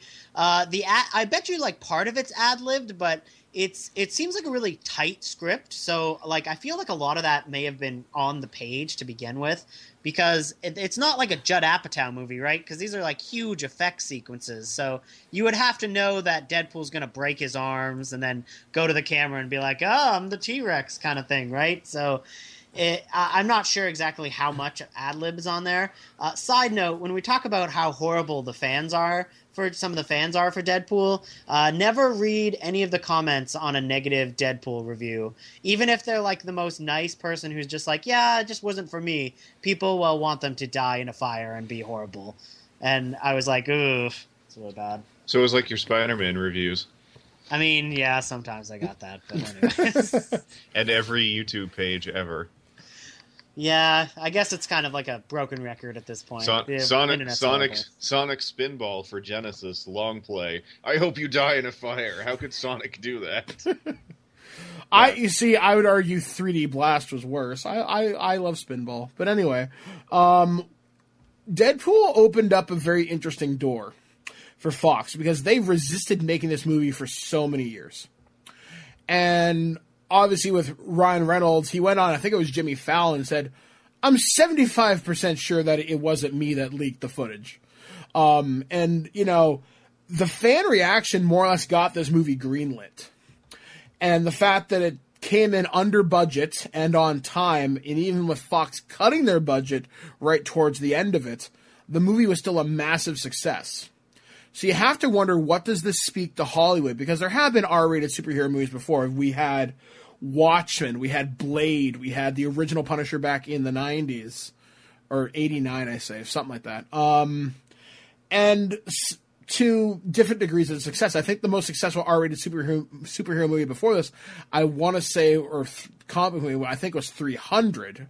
I bet you like part of it's ad-libbed, but it seems like a really tight script. So like I feel like a lot of that may have been on the page to begin with, because it's not like a Judd Apatow movie, right? Because these are like huge effect sequences. So you would have to know that Deadpool's going to break his arms and then go to the camera and be like, "Oh, I'm the T-Rex," kind of thing, right? So. I'm not sure exactly how much ad-lib is on there. Side note, when we talk about how horrible some of the fans are for Deadpool, never read any of the comments on a negative Deadpool review. Even if they're like the most nice person who's just like, yeah, it just wasn't for me. People will want them to die in a fire and be horrible. And I was like, oof, it's really bad. So it was like your Spider-Man reviews. I mean, yeah, sometimes I got that, but anyways. And every YouTube page ever. Yeah, I guess it's kind of like a broken record at this point. Sonic Spinball for Genesis, long play. I hope you die in a fire. How could Sonic do that? I would argue 3D Blast was worse. I love Spinball. But anyway, Deadpool opened up a very interesting door for Fox because they resisted making this movie for so many years. And obviously, with Ryan Reynolds, he went on, I think it was Jimmy Fallon, and said, I'm 75% sure that it wasn't me that leaked the footage. And, you know, the fan reaction more or less got this movie greenlit. And the fact that it came in under budget and on time, and even with Fox cutting their budget right towards the end of it, the movie was still a massive success. So you have to wonder, what does this speak to Hollywood? Because there have been R-rated superhero movies before. We had Watchmen, we had Blade, we had the original Punisher back in the 90s, or 89, I say, something like that. And to different degrees of success. I think the most successful R-rated superhero movie before this, I want to say, or comic movie, I think was 300.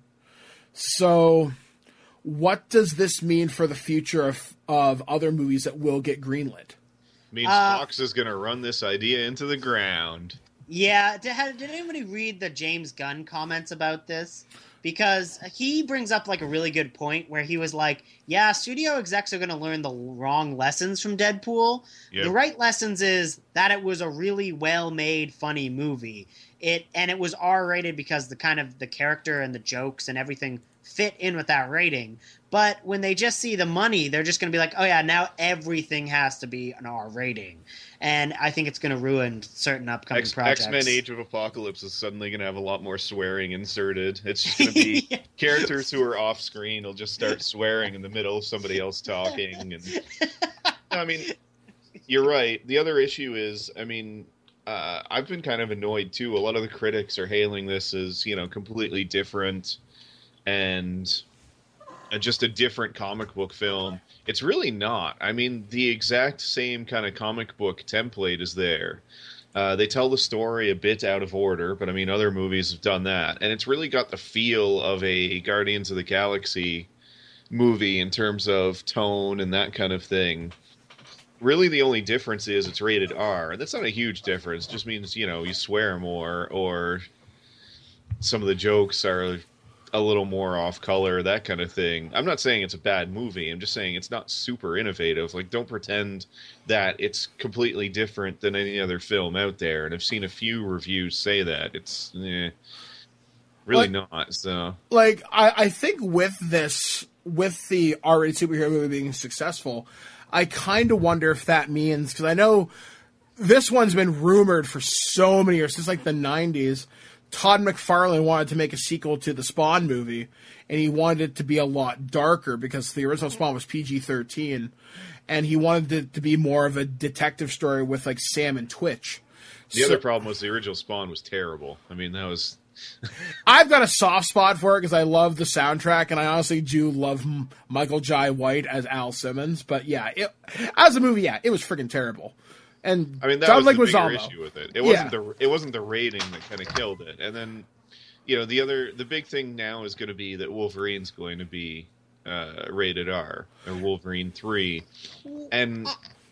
So what does this mean for the future of other movies that will get greenlit? Means Fox is going to run this idea into the ground. Yeah, did anybody read the James Gunn comments about this? Because he brings up like a really good point where he was like, yeah, studio execs are going to learn the wrong lessons from Deadpool. Yep. The right lessons is that it was a really well-made, funny movie. It was R-rated because the kind of the character and the jokes and everything fit in with that rating. But when they just see the money, they're just going to be like, oh yeah, now everything has to be an R rating. And I think it's going to ruin certain upcoming projects. X-Men Age of Apocalypse is suddenly going to have a lot more swearing inserted. It's just going to be yeah. Characters who are off screen will just start swearing in the middle of somebody else talking. And I mean, you're right. The other issue is, I mean, I've been kind of annoyed too. A lot of the critics are hailing this as, completely different and just a different comic book film. It's really not. I mean, the exact same kind of comic book template is there. They tell the story a bit out of order, but I mean, other movies have done that. And it's really got the feel of a Guardians of the Galaxy movie in terms of tone and that kind of thing. Really, the only difference is it's rated R. And that's not a huge difference. It just means, you swear more, or some of the jokes are a little more off color, that kind of thing. I'm not saying it's a bad movie. I'm just saying it's not super innovative. Like, don't pretend that it's completely different than any other film out there. And I've seen a few reviews say that. It's really not. So, I think with the R-rated superhero movie being successful, I kind of wonder if that means, because I know this one's been rumored for so many years, since like the 90s. Todd McFarlane wanted to make a sequel to the Spawn movie, and he wanted it to be a lot darker because the original Spawn was PG-13, and he wanted it to be more of a detective story with like Sam and Twitch. The other problem was the original Spawn was terrible. I mean, that was... I've got a soft spot for it because I love the soundtrack, and I honestly do love Michael Jai White as Al Simmons. But yeah, as a movie, it was freaking terrible. And I mean, that was the bigger issue with it. It wasn't the rating that kind of killed it. And then, the big thing now is going to be that Wolverine's going to be rated R, or Wolverine 3, and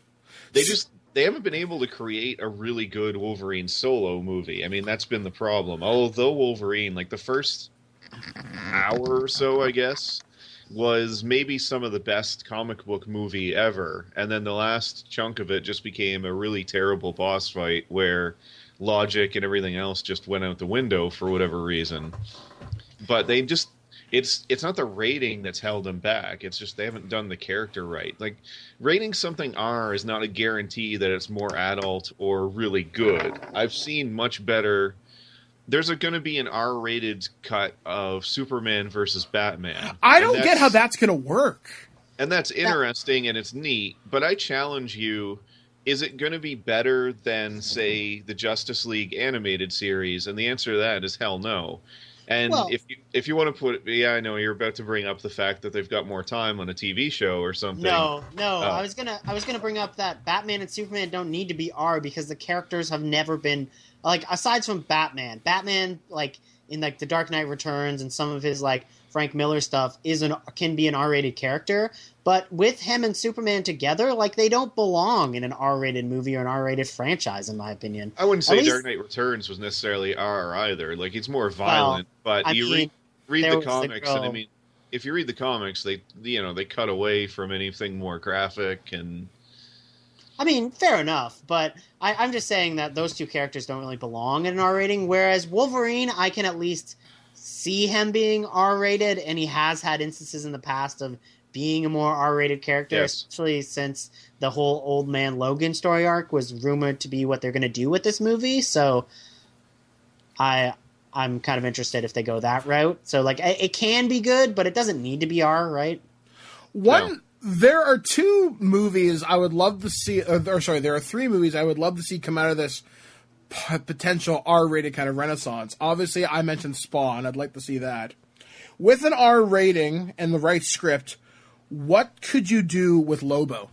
they haven't been able to create a really good Wolverine solo movie. I mean, that's been the problem. Although Wolverine, like the first hour or so, I guess, was maybe some of the best comic book movie ever, and then the last chunk of it just became a really terrible boss fight where logic and everything else just went out the window for whatever reason. But they just it's not the rating that's held them back. It's just they haven't done the character right. Like, rating something R is not a guarantee that it's more adult or really good. I've seen much better. There's going to be an R-rated cut of Superman versus Batman. I don't get how that's going to work. And that's interesting and it's neat, but I challenge you, is it going to be better than, say, the Justice League animated series? And the answer to that is hell no. And if you want to put... Yeah, I know, you're about to bring up the fact that they've got more time on a TV show or something. No. I was gonna bring up that Batman and Superman don't need to be R because the characters have never been... Like, aside from Batman, like, in, like, The Dark Knight Returns and some of his, like, Frank Miller stuff can be an R-rated character, but with him and Superman together, like, they don't belong in an R-rated movie or an R-rated franchise, in my opinion. I wouldn't say Dark Knight Returns was necessarily R either. Like, it's more violent, but read the comics, and I mean, if you read the comics, they cut away from anything more graphic and... I mean, fair enough, but I'm just saying that those two characters don't really belong in an R rating, whereas Wolverine, I can at least see him being R-rated, and he has had instances in the past of being a more R-rated character, Yes. especially since the whole Old Man Logan story arc was rumored to be what they're going to do with this movie. So I'm kind of interested if they go that route. So like it can be good, but it doesn't need to be R, right? There are two movies I would love to see, there are three movies I would love to see come out of this potential R-rated kind of renaissance. Obviously, I mentioned Spawn. I'd like to see that. With an R rating and the right script, what could you do with Lobo?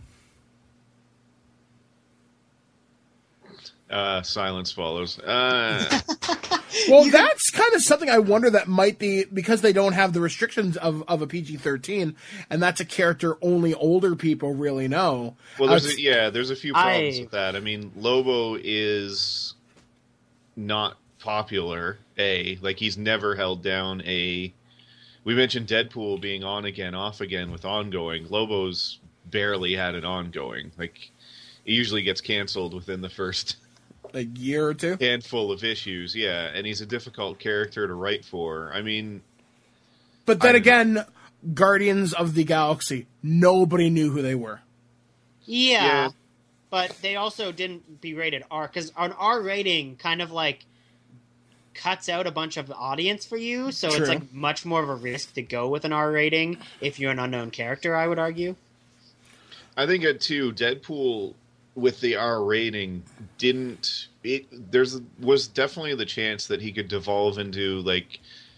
Silence follows. Well, that's kind of something I wonder that might be because they don't have the restrictions of a PG-13, and that's a character only older people really know. Well, there's a few problems with that. I mean, Lobo is not popular. Like he's never held down a. We mentioned Deadpool being on again, off again with ongoing. Lobo's barely had an ongoing. Like it usually gets canceled within the first. A year or two? Handful of issues, yeah. And he's a difficult character to write for. I mean... But then again, Guardians of the Galaxy, nobody knew who they were. Yeah. But they also didn't be rated R, because an R rating kind of like cuts out a bunch of the audience for you, so True. It's like much more of a risk to go with an R rating if you're an unknown character, I would argue. I think too, Deadpool... with the R rating, was definitely the chance that he could devolve into like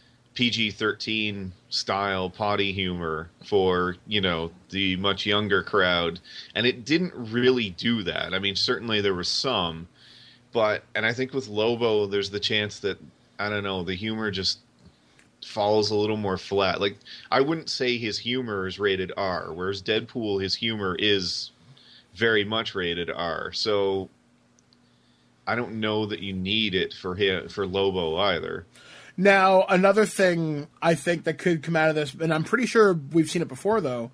PG-13 style potty humor for, the much younger crowd, and it didn't really do that. I mean, certainly there was some, and I think with Lobo, there's the chance that, I don't know, the humor just falls a little more flat. Like, I wouldn't say his humor is rated R, whereas Deadpool, his humor is very much rated R, so I don't know that you need it for Lobo either. Now, another thing I think that could come out of this, and I'm pretty sure we've seen it before, though,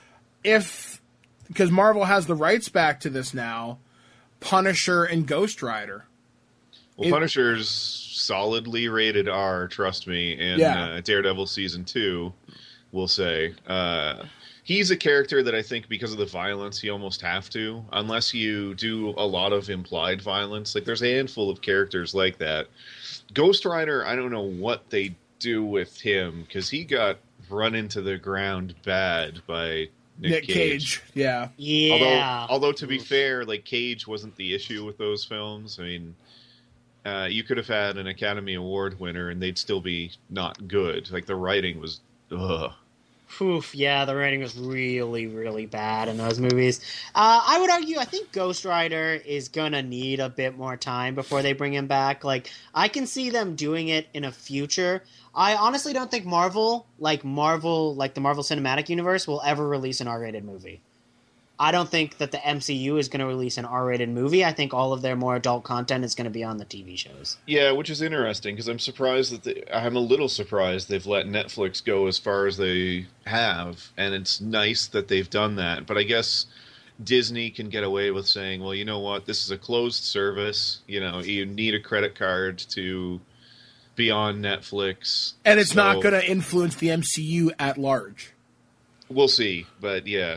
because Marvel has the rights back to this now, Punisher and Ghost Rider. Well, Punisher's solidly rated R, trust me, in Daredevil Season 2, we'll say. He's a character that I think because of the violence, you almost have to, unless you do a lot of implied violence. Like, there's a handful of characters like that. Ghost Rider, I don't know what they do with him, because he got run into the ground bad by Nick Cage. Yeah. Although, to be fair, like, Cage wasn't the issue with those films. I mean, you could have had an Academy Award winner, and they'd still be not good. Like, the writing was, ugh. Oof, yeah, the writing was really, really bad in those movies. I would argue, I think Ghost Rider is gonna need a bit more time before they bring him back. Like, I can see them doing it in a future. I honestly don't think Marvel, like the Marvel Cinematic Universe, will ever release an R-rated movie. I don't think that the MCU is going to release an R-rated movie. I think all of their more adult content is going to be on the TV shows. Yeah, which is interesting, because I'm a little surprised they've let Netflix go as far as they have, and it's nice that they've done that. But I guess Disney can get away with saying, well, you know what, this is a closed service. You need a credit card to be on Netflix. And it's not going to influence the MCU at large. We'll see, but yeah.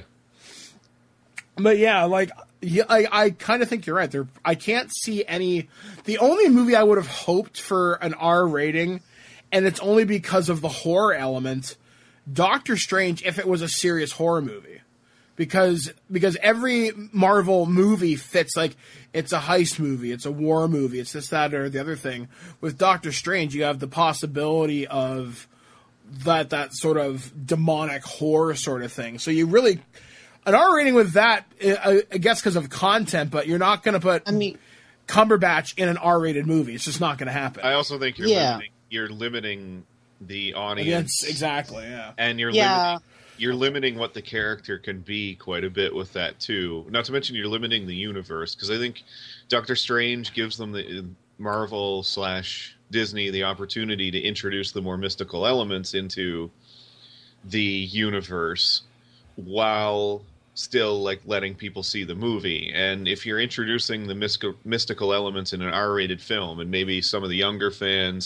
But yeah, I kind of think you're right. I can't see any. The only movie I would have hoped for an R rating, and it's only because of the horror element, Doctor Strange, if it was a serious horror movie, because every Marvel movie fits, like, it's a heist movie, it's a war movie, it's this, that, or the other thing. With Doctor Strange, you have the possibility of that sort of demonic horror sort of thing. So you really. An R rating with that, I guess because of content, but you're not going to put Cumberbatch in an R-rated movie. It's just not going to happen. I also think you're limiting the audience. Exactly, yeah. And you're limiting what the character can be quite a bit with that, too. Not to mention you're limiting the universe, because I think Doctor Strange gives them the Marvel/Disney the opportunity to introduce the more mystical elements into the universe while still, like, letting people see the movie. And if you're introducing the mystical elements in an R-rated film, and maybe some of the younger fans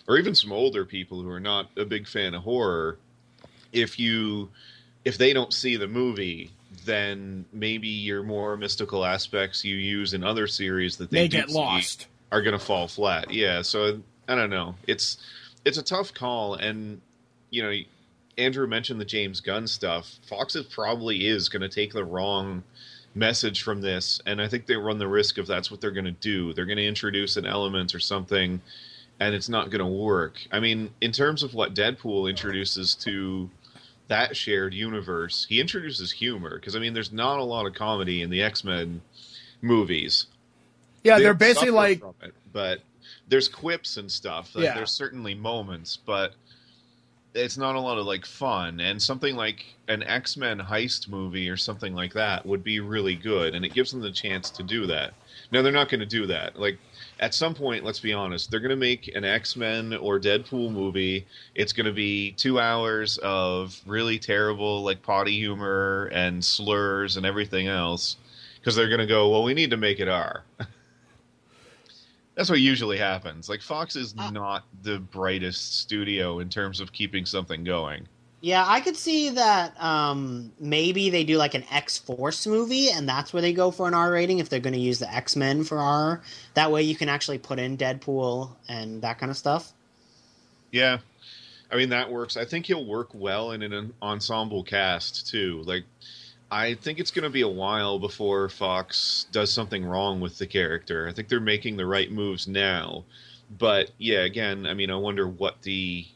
or even some older people who are not a big fan of horror, if they don't see the movie, then maybe your more mystical aspects you use in other series that they get lost are going to fall flat. Yeah, so I don't know. It's a tough call, and Andrew mentioned the James Gunn stuff. Fox probably is going to take the wrong message from this, and I think they run the risk of that's what they're going to do. They're going to introduce an element or something, and it's not going to work. I mean, in terms of what Deadpool introduces to that shared universe, he introduces humor, because, I mean, there's not a lot of comedy in the X-Men movies. Yeah, they're basically like... But there's quips and stuff. Like, there's certainly moments, but it's not a lot of, like, fun. And something like an X-Men heist movie or something like that would be really good, and it gives them the chance to do that. No, they're not going to do that. Like, at some point, let's be honest, they're going to make an X-Men or Deadpool movie. It's going to be 2 hours of really terrible, like, potty humor and slurs and everything else, because they're going to go, well, we need to make it R. That's what usually happens. Like, Fox is not the brightest studio in terms of keeping something going. Yeah, I could see that maybe they do like an X-Force movie, and that's where they go for an R rating if they're going to use the X-Men for R. That way you can actually put in Deadpool and that kind of stuff. Yeah. I mean, that works. I think he'll work well in an ensemble cast, too. Like, I think it's going to be a while before Fox does something wrong with the character. I think they're making the right moves now. But, yeah, again, I mean, I wonder what the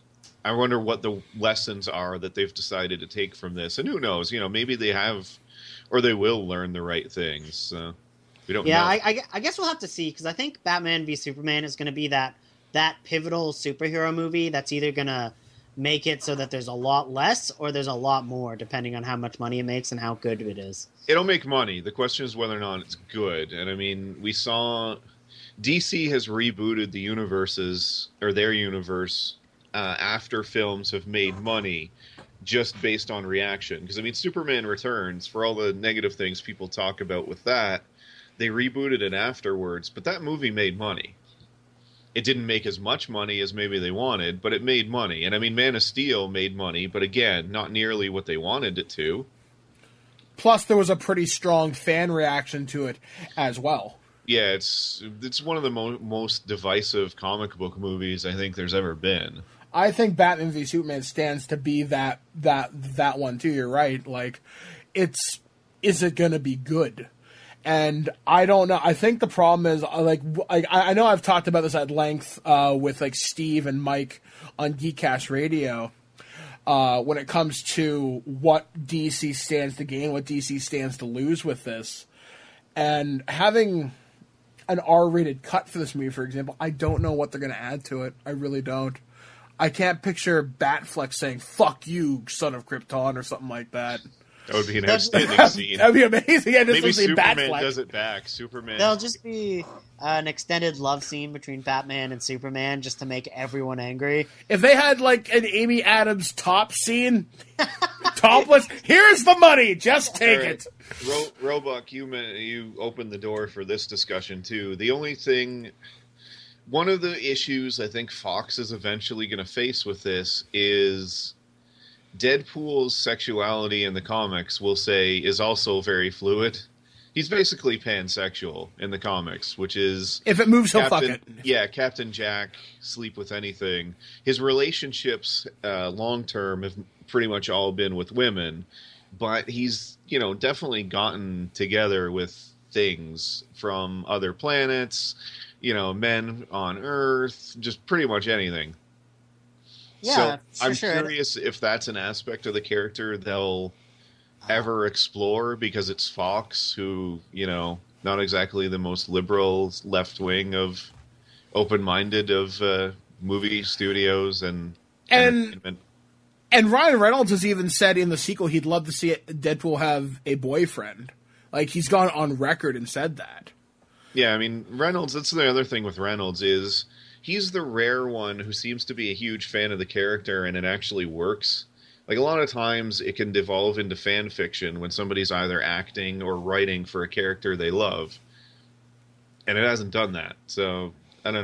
lessons are that they've decided to take from this. And who knows, maybe they have, or they will learn the right things. We don't know. Yeah, I guess we'll have to see, because I think Batman v Superman is going to be that pivotal superhero movie that's either going to make it so that there's a lot less or there's a lot more, depending on how much money it makes and how good it is. It'll make money. The question is whether or not it's good. And I mean, we saw DC has rebooted the universes, or their universe, after films have made money, just based on reaction. Because, I mean, Superman Returns, for all the negative things people talk about with that, they rebooted it afterwards, but that movie made money. It didn't make as much money as maybe they wanted, but it made money. And, I mean, Man of Steel made money, but again, not nearly what they wanted it to. Plus, there was a pretty strong fan reaction to it as well. Yeah, it's one of the most divisive comic book movies I think there's ever been. I think Batman v Superman stands to be that one too. You're right. Like, is it going to be good? And I don't know. I think the problem is, I know I've talked about this at length with like Steve and Mike on Geekcast Radio when it comes to what DC stands to gain, what DC stands to lose with this, and having an R-rated cut for this movie, for example, I don't know what they're going to add to it. I really don't. I can't picture Batfleck saying, "Fuck you, son of Krypton," or something like that. That would be an outstanding scene. That'd be amazing. Yeah, maybe Superman does it back. Superman. There'll just be an extended love scene between Batman and Superman just to make everyone angry. If they had like an Amy Adams top scene, topless, here's the money, just take it. Roebuck, you opened the door for this discussion too. The only thing, one of the issues I think Fox is eventually going to face with this is Deadpool's sexuality in the comics, we'll say, is also very fluid. He's basically pansexual in the comics, which is... If it moves, he'll fuck it. Yeah, Captain Jack, Sleep with Anything. His relationships, long-term, have pretty much all been with women, but he's, definitely gotten together with things from other planets, men on Earth, just pretty much anything. Yeah, so I'm curious if that's an aspect of the character they'll ever explore, because it's Fox, who, not exactly the most liberal left wing of open-minded of movie studios and entertainment. And Ryan Reynolds has even said in the sequel he'd love to see Deadpool have a boyfriend. Like, he's gone on record and said that. Yeah, I mean, Reynolds, that's the other thing with Reynolds is he's the rare one who seems to be a huge fan of the character and it actually works. Like, a lot of times it can devolve into fan fiction when somebody's either acting or writing for a character they love. And it hasn't done that. So, I don't know.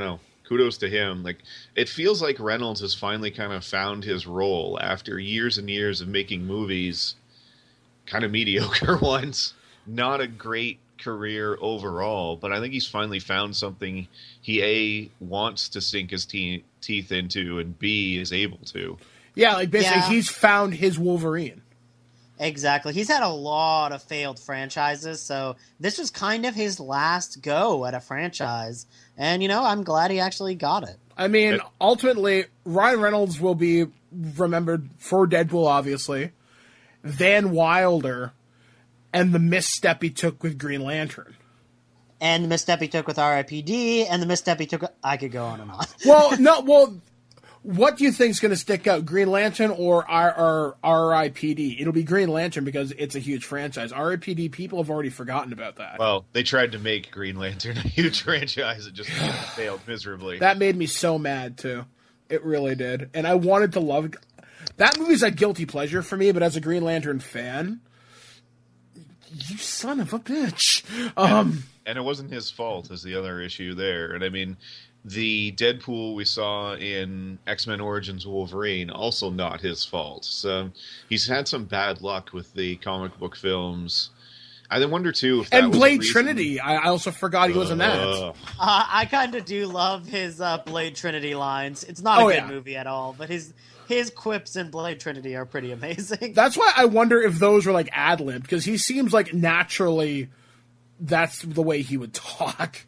kudos to him. Like, it feels like Reynolds has finally kind of found his role after years and years of making movies, kind of mediocre ones. Not a great career overall, but I think he's finally found something he A, wants to sink his teeth into, and B, is able to. Yeah, like basically he's found his Wolverine. Exactly. He's had a lot of failed franchises, so this was kind of his last go at a franchise. And, I'm glad he actually got it. I mean, ultimately, Ryan Reynolds will be remembered for Deadpool, obviously, Van Wilder, and the misstep he took with Green Lantern. And the misstep he took with R.I.P.D., and the misstep he took... I could go on and on. What do you think's going to stick out, Green Lantern or R.I.P.D.? It'll be Green Lantern because it's a huge franchise. R.I.P.D. people have already forgotten about that. Well, they tried to make Green Lantern a huge franchise. It just failed miserably. That made me so mad, too. It really did. And I wanted to love it. That movie's a guilty pleasure for me, but as a Green Lantern fan, you son of a bitch. And it wasn't his fault is the other issue there. And I mean... The Deadpool we saw in X-Men Origins Wolverine, also not his fault. So he's had some bad luck with the comic book films. I wonder, too, if that and was Blade Trinity. I also forgot he was in that. I kind of do love his Blade Trinity lines. It's not a good movie at all, but his quips in Blade Trinity are pretty amazing. That's why I wonder if those were like ad-libbed, because he seems like naturally that's the way he would talk.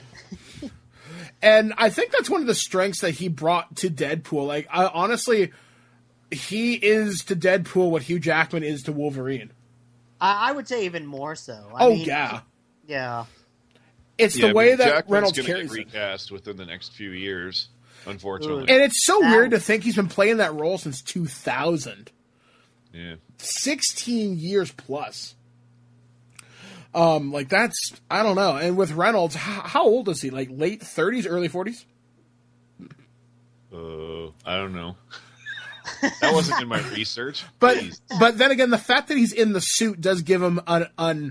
And I think that's one of the strengths that he brought to Deadpool. Like, honestly, he is to Deadpool what Hugh Jackman is to Wolverine. I would say even more so. Yeah. Yeah. It's the way that Jackman's Reynolds gonna carries get it. recast within the next few years, unfortunately. And it's so weird to think he's been playing that role since 2000. Yeah. 16 years plus. Like that's, I don't know. And with Reynolds, how old is he? Like late 30s, early 40s? I don't know. That wasn't in my research. But then again, the fact that he's in the suit does give him an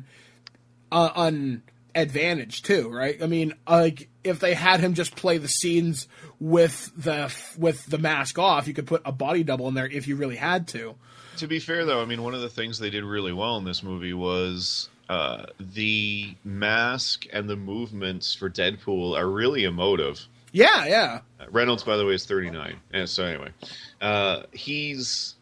advantage too, right? I mean, like if they had him just play the scenes with the mask off, you could put a body double in there if you really had to. To be fair, though, I mean, one of the things they did really well in this movie was the mask and the movements for Deadpool are really emotive. Yeah. Reynolds, by the way, is 39. And so anyway, he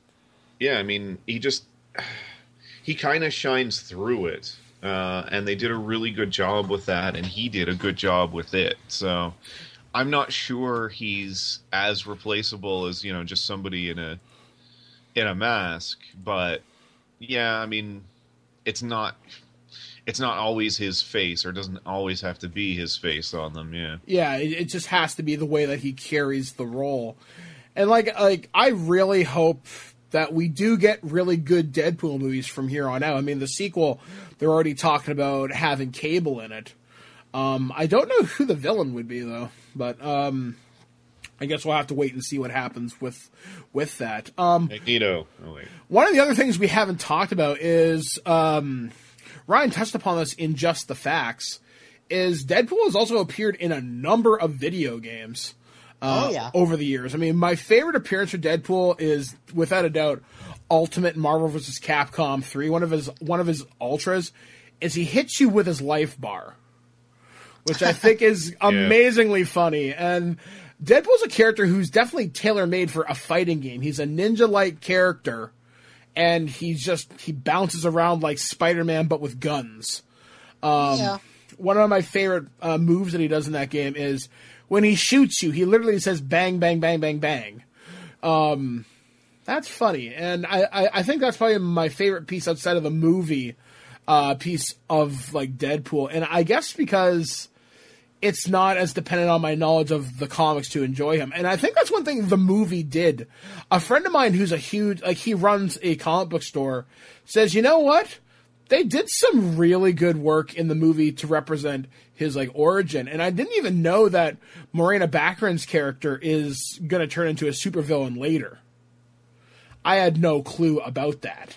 kind of shines through it. And they did a really good job with that, and he did a good job with it. So I'm not sure he's as replaceable as, just somebody in a mask, but yeah, I mean, it's not always his face, or doesn't always have to be his face on them. Yeah, it just has to be the way that he carries the role. And like I really hope that we do get really good Deadpool movies from here on out. I mean, the sequel, they're already talking about having Cable in it. I don't know who the villain would be though, but I guess we'll have to wait and see what happens with that. Magneto. Oh wait. One of the other things we haven't talked about is Ryan touched upon this in Just the Facts. Is Deadpool has also appeared in a number of video games over the years. I mean, my favorite appearance for Deadpool is without a doubt Ultimate Marvel vs. Capcom 3. One of his ultras is he hits you with his life bar, which I think is amazingly funny. And Deadpool's a character who's definitely tailor-made for a fighting game. He's a ninja-like character, and he bounces around like Spider-Man, but with guns. One of my favorite moves that he does in that game is when he shoots you, he literally says bang, bang, bang, bang, bang. That's funny, and I think that's probably my favorite piece outside of the movie piece of like Deadpool, and I guess because it's not as dependent on my knowledge of the comics to enjoy him. And I think that's one thing the movie did. A friend of mine who's he runs a comic book store says, you know what? They did some really good work in the movie to represent his like origin. And I didn't even know that Morena Baccarin's character is going to turn into a supervillain later. I had no clue about that.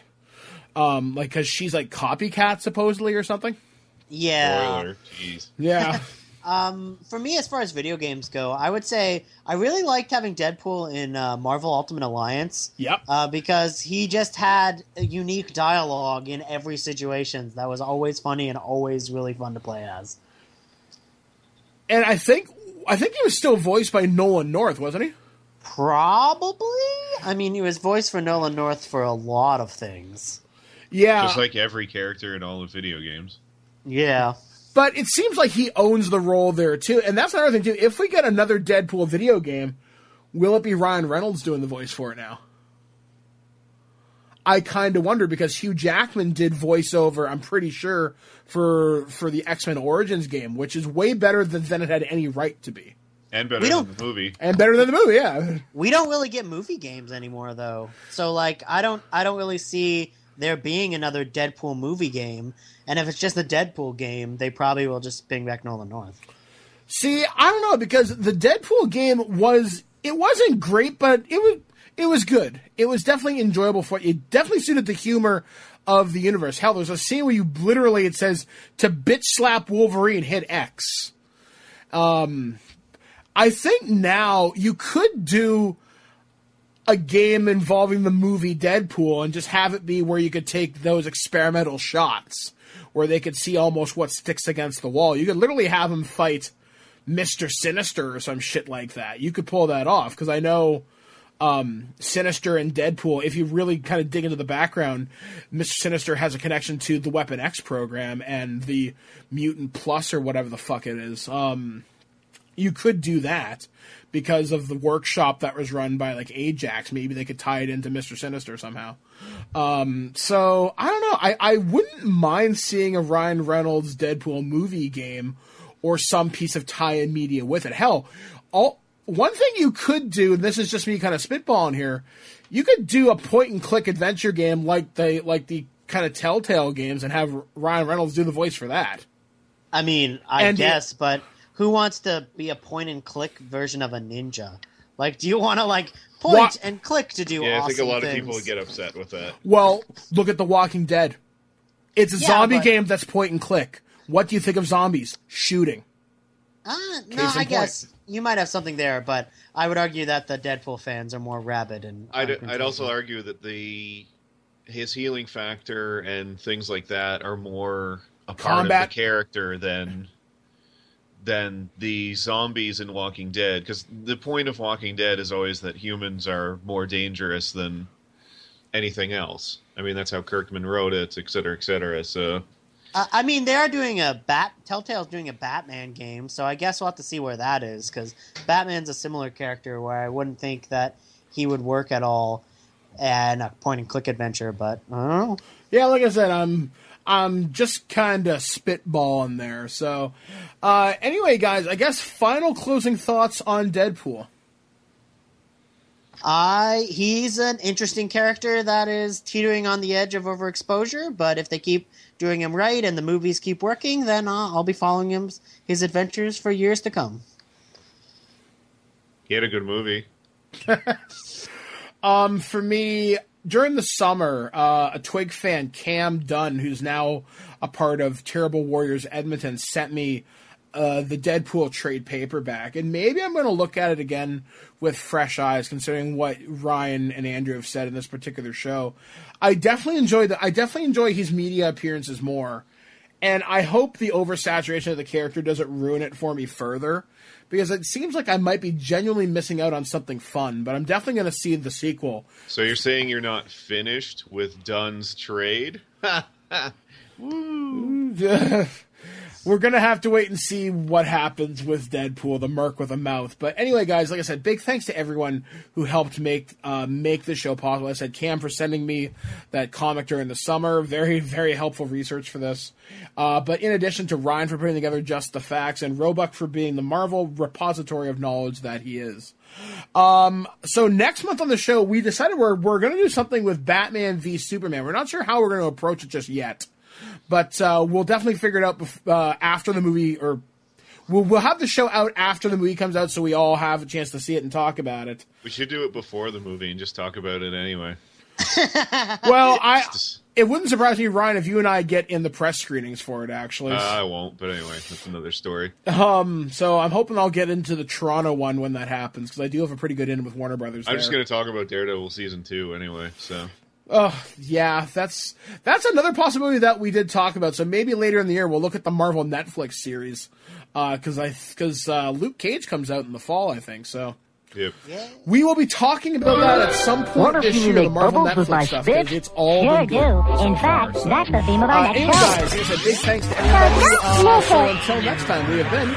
Cause she's like copycat supposedly or something. Yeah. Spoiler. Jeez. Yeah. For me, as far as video games go, I would say I really liked having Deadpool in Marvel Ultimate Alliance. Yep. Because he just had a unique dialogue in every situation that was always funny and always really fun to play as. And I think he was still voiced by Nolan North, wasn't he? Probably. I mean, he was voiced for Nolan North for a lot of things. Yeah. Just like every character in all the video games. Yeah. But it seems like he owns the role there, too. And that's another thing, too. If we get another Deadpool video game, will it be Ryan Reynolds doing the voice for it now? I kind of wonder, because Hugh Jackman did voiceover, I'm pretty sure, for the X-Men Origins game, which is way better than it had any right to be. And better than the movie. And better than the movie, yeah. We don't really get movie games anymore, though. So, like, I don't really see there being another Deadpool movie game. And if it's just a Deadpool game, they probably will just bring back Nolan North. See, I don't know, because the Deadpool game wasn't great, but it was good. It was definitely enjoyable for you. It definitely suited the humor of the universe. Hell, there's a scene where it says, to bitch slap Wolverine, hit X. I think now you could do a game involving the movie Deadpool and just have it be where you could take those experimental shots where they could see almost what sticks against the wall. You could literally have him fight Mr. Sinister or some shit like that. You could pull that off, because I know Sinister and Deadpool, if you really kind of dig into the background, Mr. Sinister has a connection to the Weapon X program and the Mutant Plus or whatever the fuck it is. You could do that because of the workshop that was run by, like, Ajax. Maybe they could tie it into Mr. Sinister somehow. So, I don't know. I wouldn't mind seeing a Ryan Reynolds Deadpool movie game or some piece of tie-in media with it. Hell, one thing you could do, and this is just me kind of spitballing here, you could do a point-and-click adventure game like the kind of Telltale games and have Ryan Reynolds do the voice for that. I mean, I guess, but who wants to be a point-and-click version of a ninja? Like, do you want to, like, point and click to do awesome things? Yeah, I think a lot of people would get upset with that. Well, look at The Walking Dead. It's a zombie game that's point-and-click. What do you think of zombies? Shooting. No, I guess you might have something there, but I would argue that the Deadpool fans are more rabid. And I'd also argue that his healing factor and things like that are more a part of the character than the zombies in Walking Dead, because the point of Walking Dead is always that humans are more dangerous than anything else. I mean, that's how Kirkman wrote it, et cetera, so... I mean, they are doing Telltale's doing a Batman game, so I guess we'll have to see where that is, because Batman's a similar character where I wouldn't think that he would work at all in a point-and-click adventure, but I don't know. Yeah, like I said, I'm just kind of spitballing there. So, anyway, guys, I guess final closing thoughts on Deadpool. He's an interesting character that is teetering on the edge of overexposure, but if they keep doing him right and the movies keep working, then I'll be following his adventures for years to come. He had a good movie. For me, during the summer, a Twig fan, Cam Dunn, who's now a part of Terrible Warriors Edmonton, sent me the Deadpool trade paperback, and maybe I'm going to look at it again with fresh eyes, considering what Ryan and Andrew have said in this particular show. I definitely enjoy his media appearances more, and I hope the oversaturation of the character doesn't ruin it for me further, because it seems like I might be genuinely missing out on something fun, but I'm definitely going to see the sequel. So you're saying you're not finished with Dunn's trade? Woo! We're going to have to wait and see what happens with Deadpool, the merc with a mouth. But anyway, guys, like I said, big thanks to everyone who helped make this show possible. I said Cam for sending me that comic during the summer. Very, very helpful research for this. But in addition to Ryan for putting together Just the Facts and Roebuck for being the Marvel repository of knowledge that he is. So next month on the show, we decided we're going to do something with Batman v Superman. We're not sure how we're going to approach it just yet. But we'll definitely figure it out after the movie, or we'll have the show out after the movie comes out so we all have a chance to see it and talk about it. We should do it before the movie and just talk about it anyway. Well, it wouldn't surprise me, Ryan, if you and I get in the press screenings for it, actually. I won't, but anyway, that's another story. So I'm hoping I'll get into the Toronto one when that happens, because I do have a pretty good in with Warner Brothers. I'm just going to talk about Daredevil Season 2 anyway, so... Yeah, that's another possibility that we did talk about. So maybe later in the year we'll look at the Marvel Netflix series, because Luke Cage comes out in the fall, I think. So yep. We will be talking about that at some point this year. The Marvel Netflix stuff, because it's all been good. In fact, that's the theme of our next show. Guys, it's a big thanks to everybody. So until next time, we have been.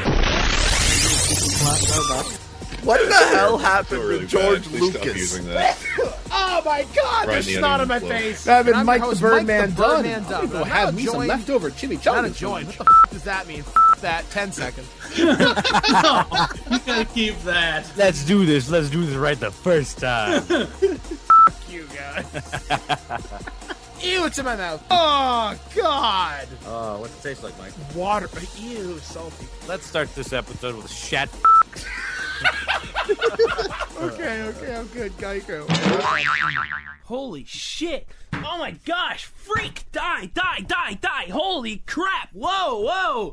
What the hell happened Really with George bad. Please stop Lucas? using that. Oh my God! Brian There's the snot on my Onion face. Flow. I've been I'm Mike your the host, Birdman Mike the done. Birdman I'm done. gonna go have me some leftover chimichurri. Not a joint. What the f*** does that mean? F*** that. 10 seconds. You gotta keep that. Let's do this. Let's do this right the first time. You guys. Ew, it's in my mouth. Oh, God. What's it taste like, Mike? Water. Ew, salty. Let's start this episode with shat. Okay, I'm good. Geico. Holy shit. Oh my gosh. Freak. Die. Holy crap. Whoa.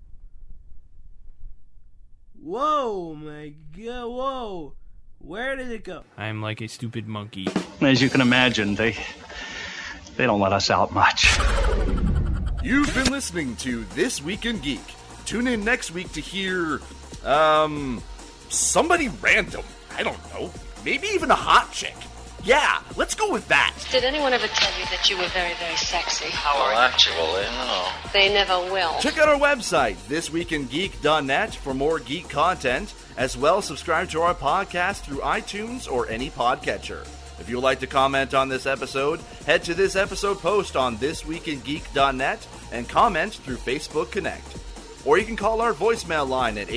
Whoa, my God. Whoa. Where did it go? I'm like a stupid monkey. As you can imagine, they don't let us out much. You've been listening to This Week in Geek. Tune in next week to hear, somebody random. I don't know. Maybe even a hot chick. Yeah, let's go with that. Did anyone ever tell you that you were very, very sexy? Well, actually, no. They never will. Check out our website, thisweekingeek.net, for more geek content. As well, subscribe to our podcast through iTunes or any podcatcher. If you'd like to comment on this episode, head to this episode post on thisweekingeek.net and comment through Facebook Connect. Or you can call our voicemail line at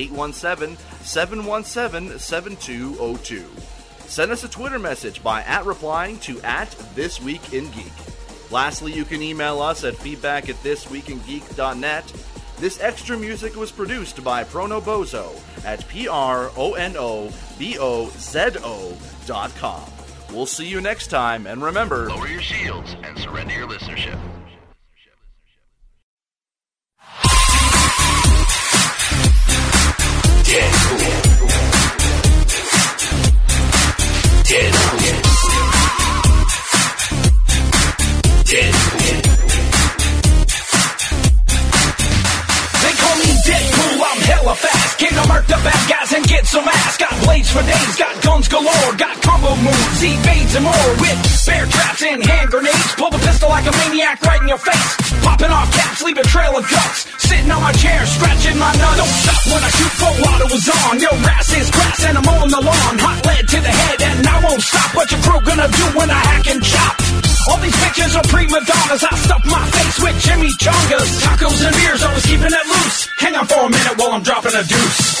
817-717-7202. Send us a Twitter message by replying to @thisweekingeek. Lastly, you can email us at feedback@thisweekingeek.net. This extra music was produced by Pronobozo at PRONOBOZO.com. We'll see you next time, and remember, Lower your shields and surrender your listenership. They call me Deadpool, I'm hella fast. Came to murk the bad guys and get some ass. Got blades for days, got guns galore. Got combo moves, evades and more. With bear traps and hand grenades. Pull the pistol like a maniac right in your face. Popping off caps, leave a trail of guts. Sitting on my chair, scratching my nuts. Don't stop when I shoot, full auto was on. Your ass is grass and I'm on the lawn. Hot lead to the head and I won't stop. What your crew gonna do when I hack and chop? All these bitches are prima donnas. I stuff my face with chimichangas. Tacos and beers, always keeping it loose. Hang on for a minute while I'm dropping a deuce.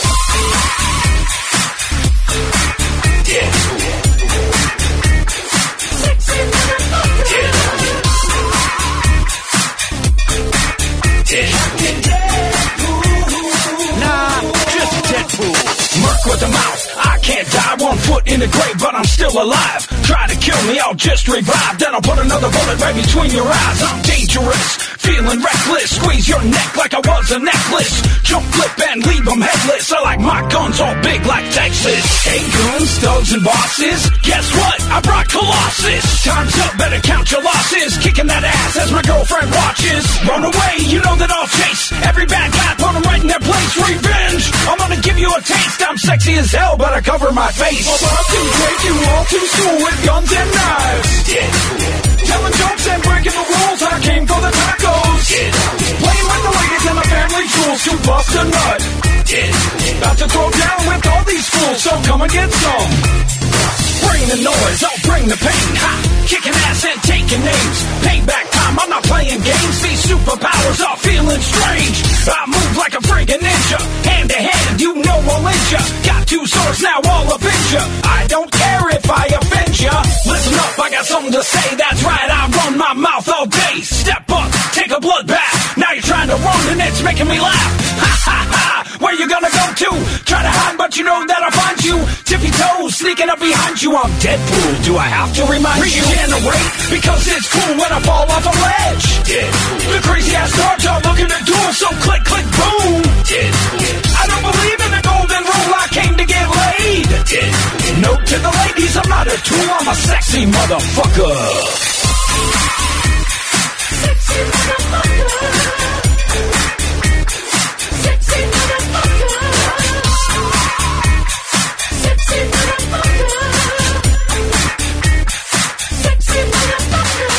Nah, just Deadpool. Merc with a mouth. I can't die, 1 foot in the grave, but I'm still alive. Try to kill me, I'll just revive. Then I'll put another bullet right between your eyes. I'm dangerous, feeling reckless. Squeeze your neck like I was a necklace. Jump, flip, and leave them headless. I like my guns all big like Texas. Hey, goons, thugs, and bosses. Guess what? I brought Colossus. Time's up, better count your losses. Kicking that ass as my girlfriend watches. Run away, you know that I'll chase every bad guy, put them right in their place. Revenge, I'm gonna give you a taste. I'm sexy as hell, but I cover my face. I'm about to take you all to school with guns and knives. Telling jokes and breaking the rules. I came for the tacos. Playing with the ladies and the family jewels to bust a nut. About to throw down with all these fools, so come and get some. Bring the noise, I'll bring the pain. Ha! Kicking ass and taking names. Payback time, I'm not playing games. These superpowers are feeling strange. I move like a friggin' ninja. Hand to hand, you know I'll injure ya. Got 2 swords, now all up in ya. I don't care if I offend ya. Listen up, I got something to say. That's right, I run my mouth all day. Step up, take a bloodbath. Now you're trying to run and it's making me laugh. Ha ha ha, where you gonna go to? Try to hide, but you know that I'll find find you. Tippy toes sneaking up behind you. I'm Deadpool. Do I have to remind you? Regenerate because it's cool when I fall off a ledge. Deadpool. The crazy ass guards are looking to do it, so click, click, boom. Deadpool. I don't believe in the golden rule. I came to get laid. Deadpool. Note to the ladies, I'm not a tool. I'm a sexy motherfucker. Sexy motherfucker. Sexy motherfucker. Sexy motherfucker. Sexy motherfucker.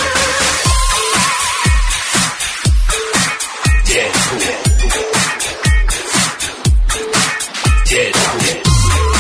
Deadpool. Deadpool.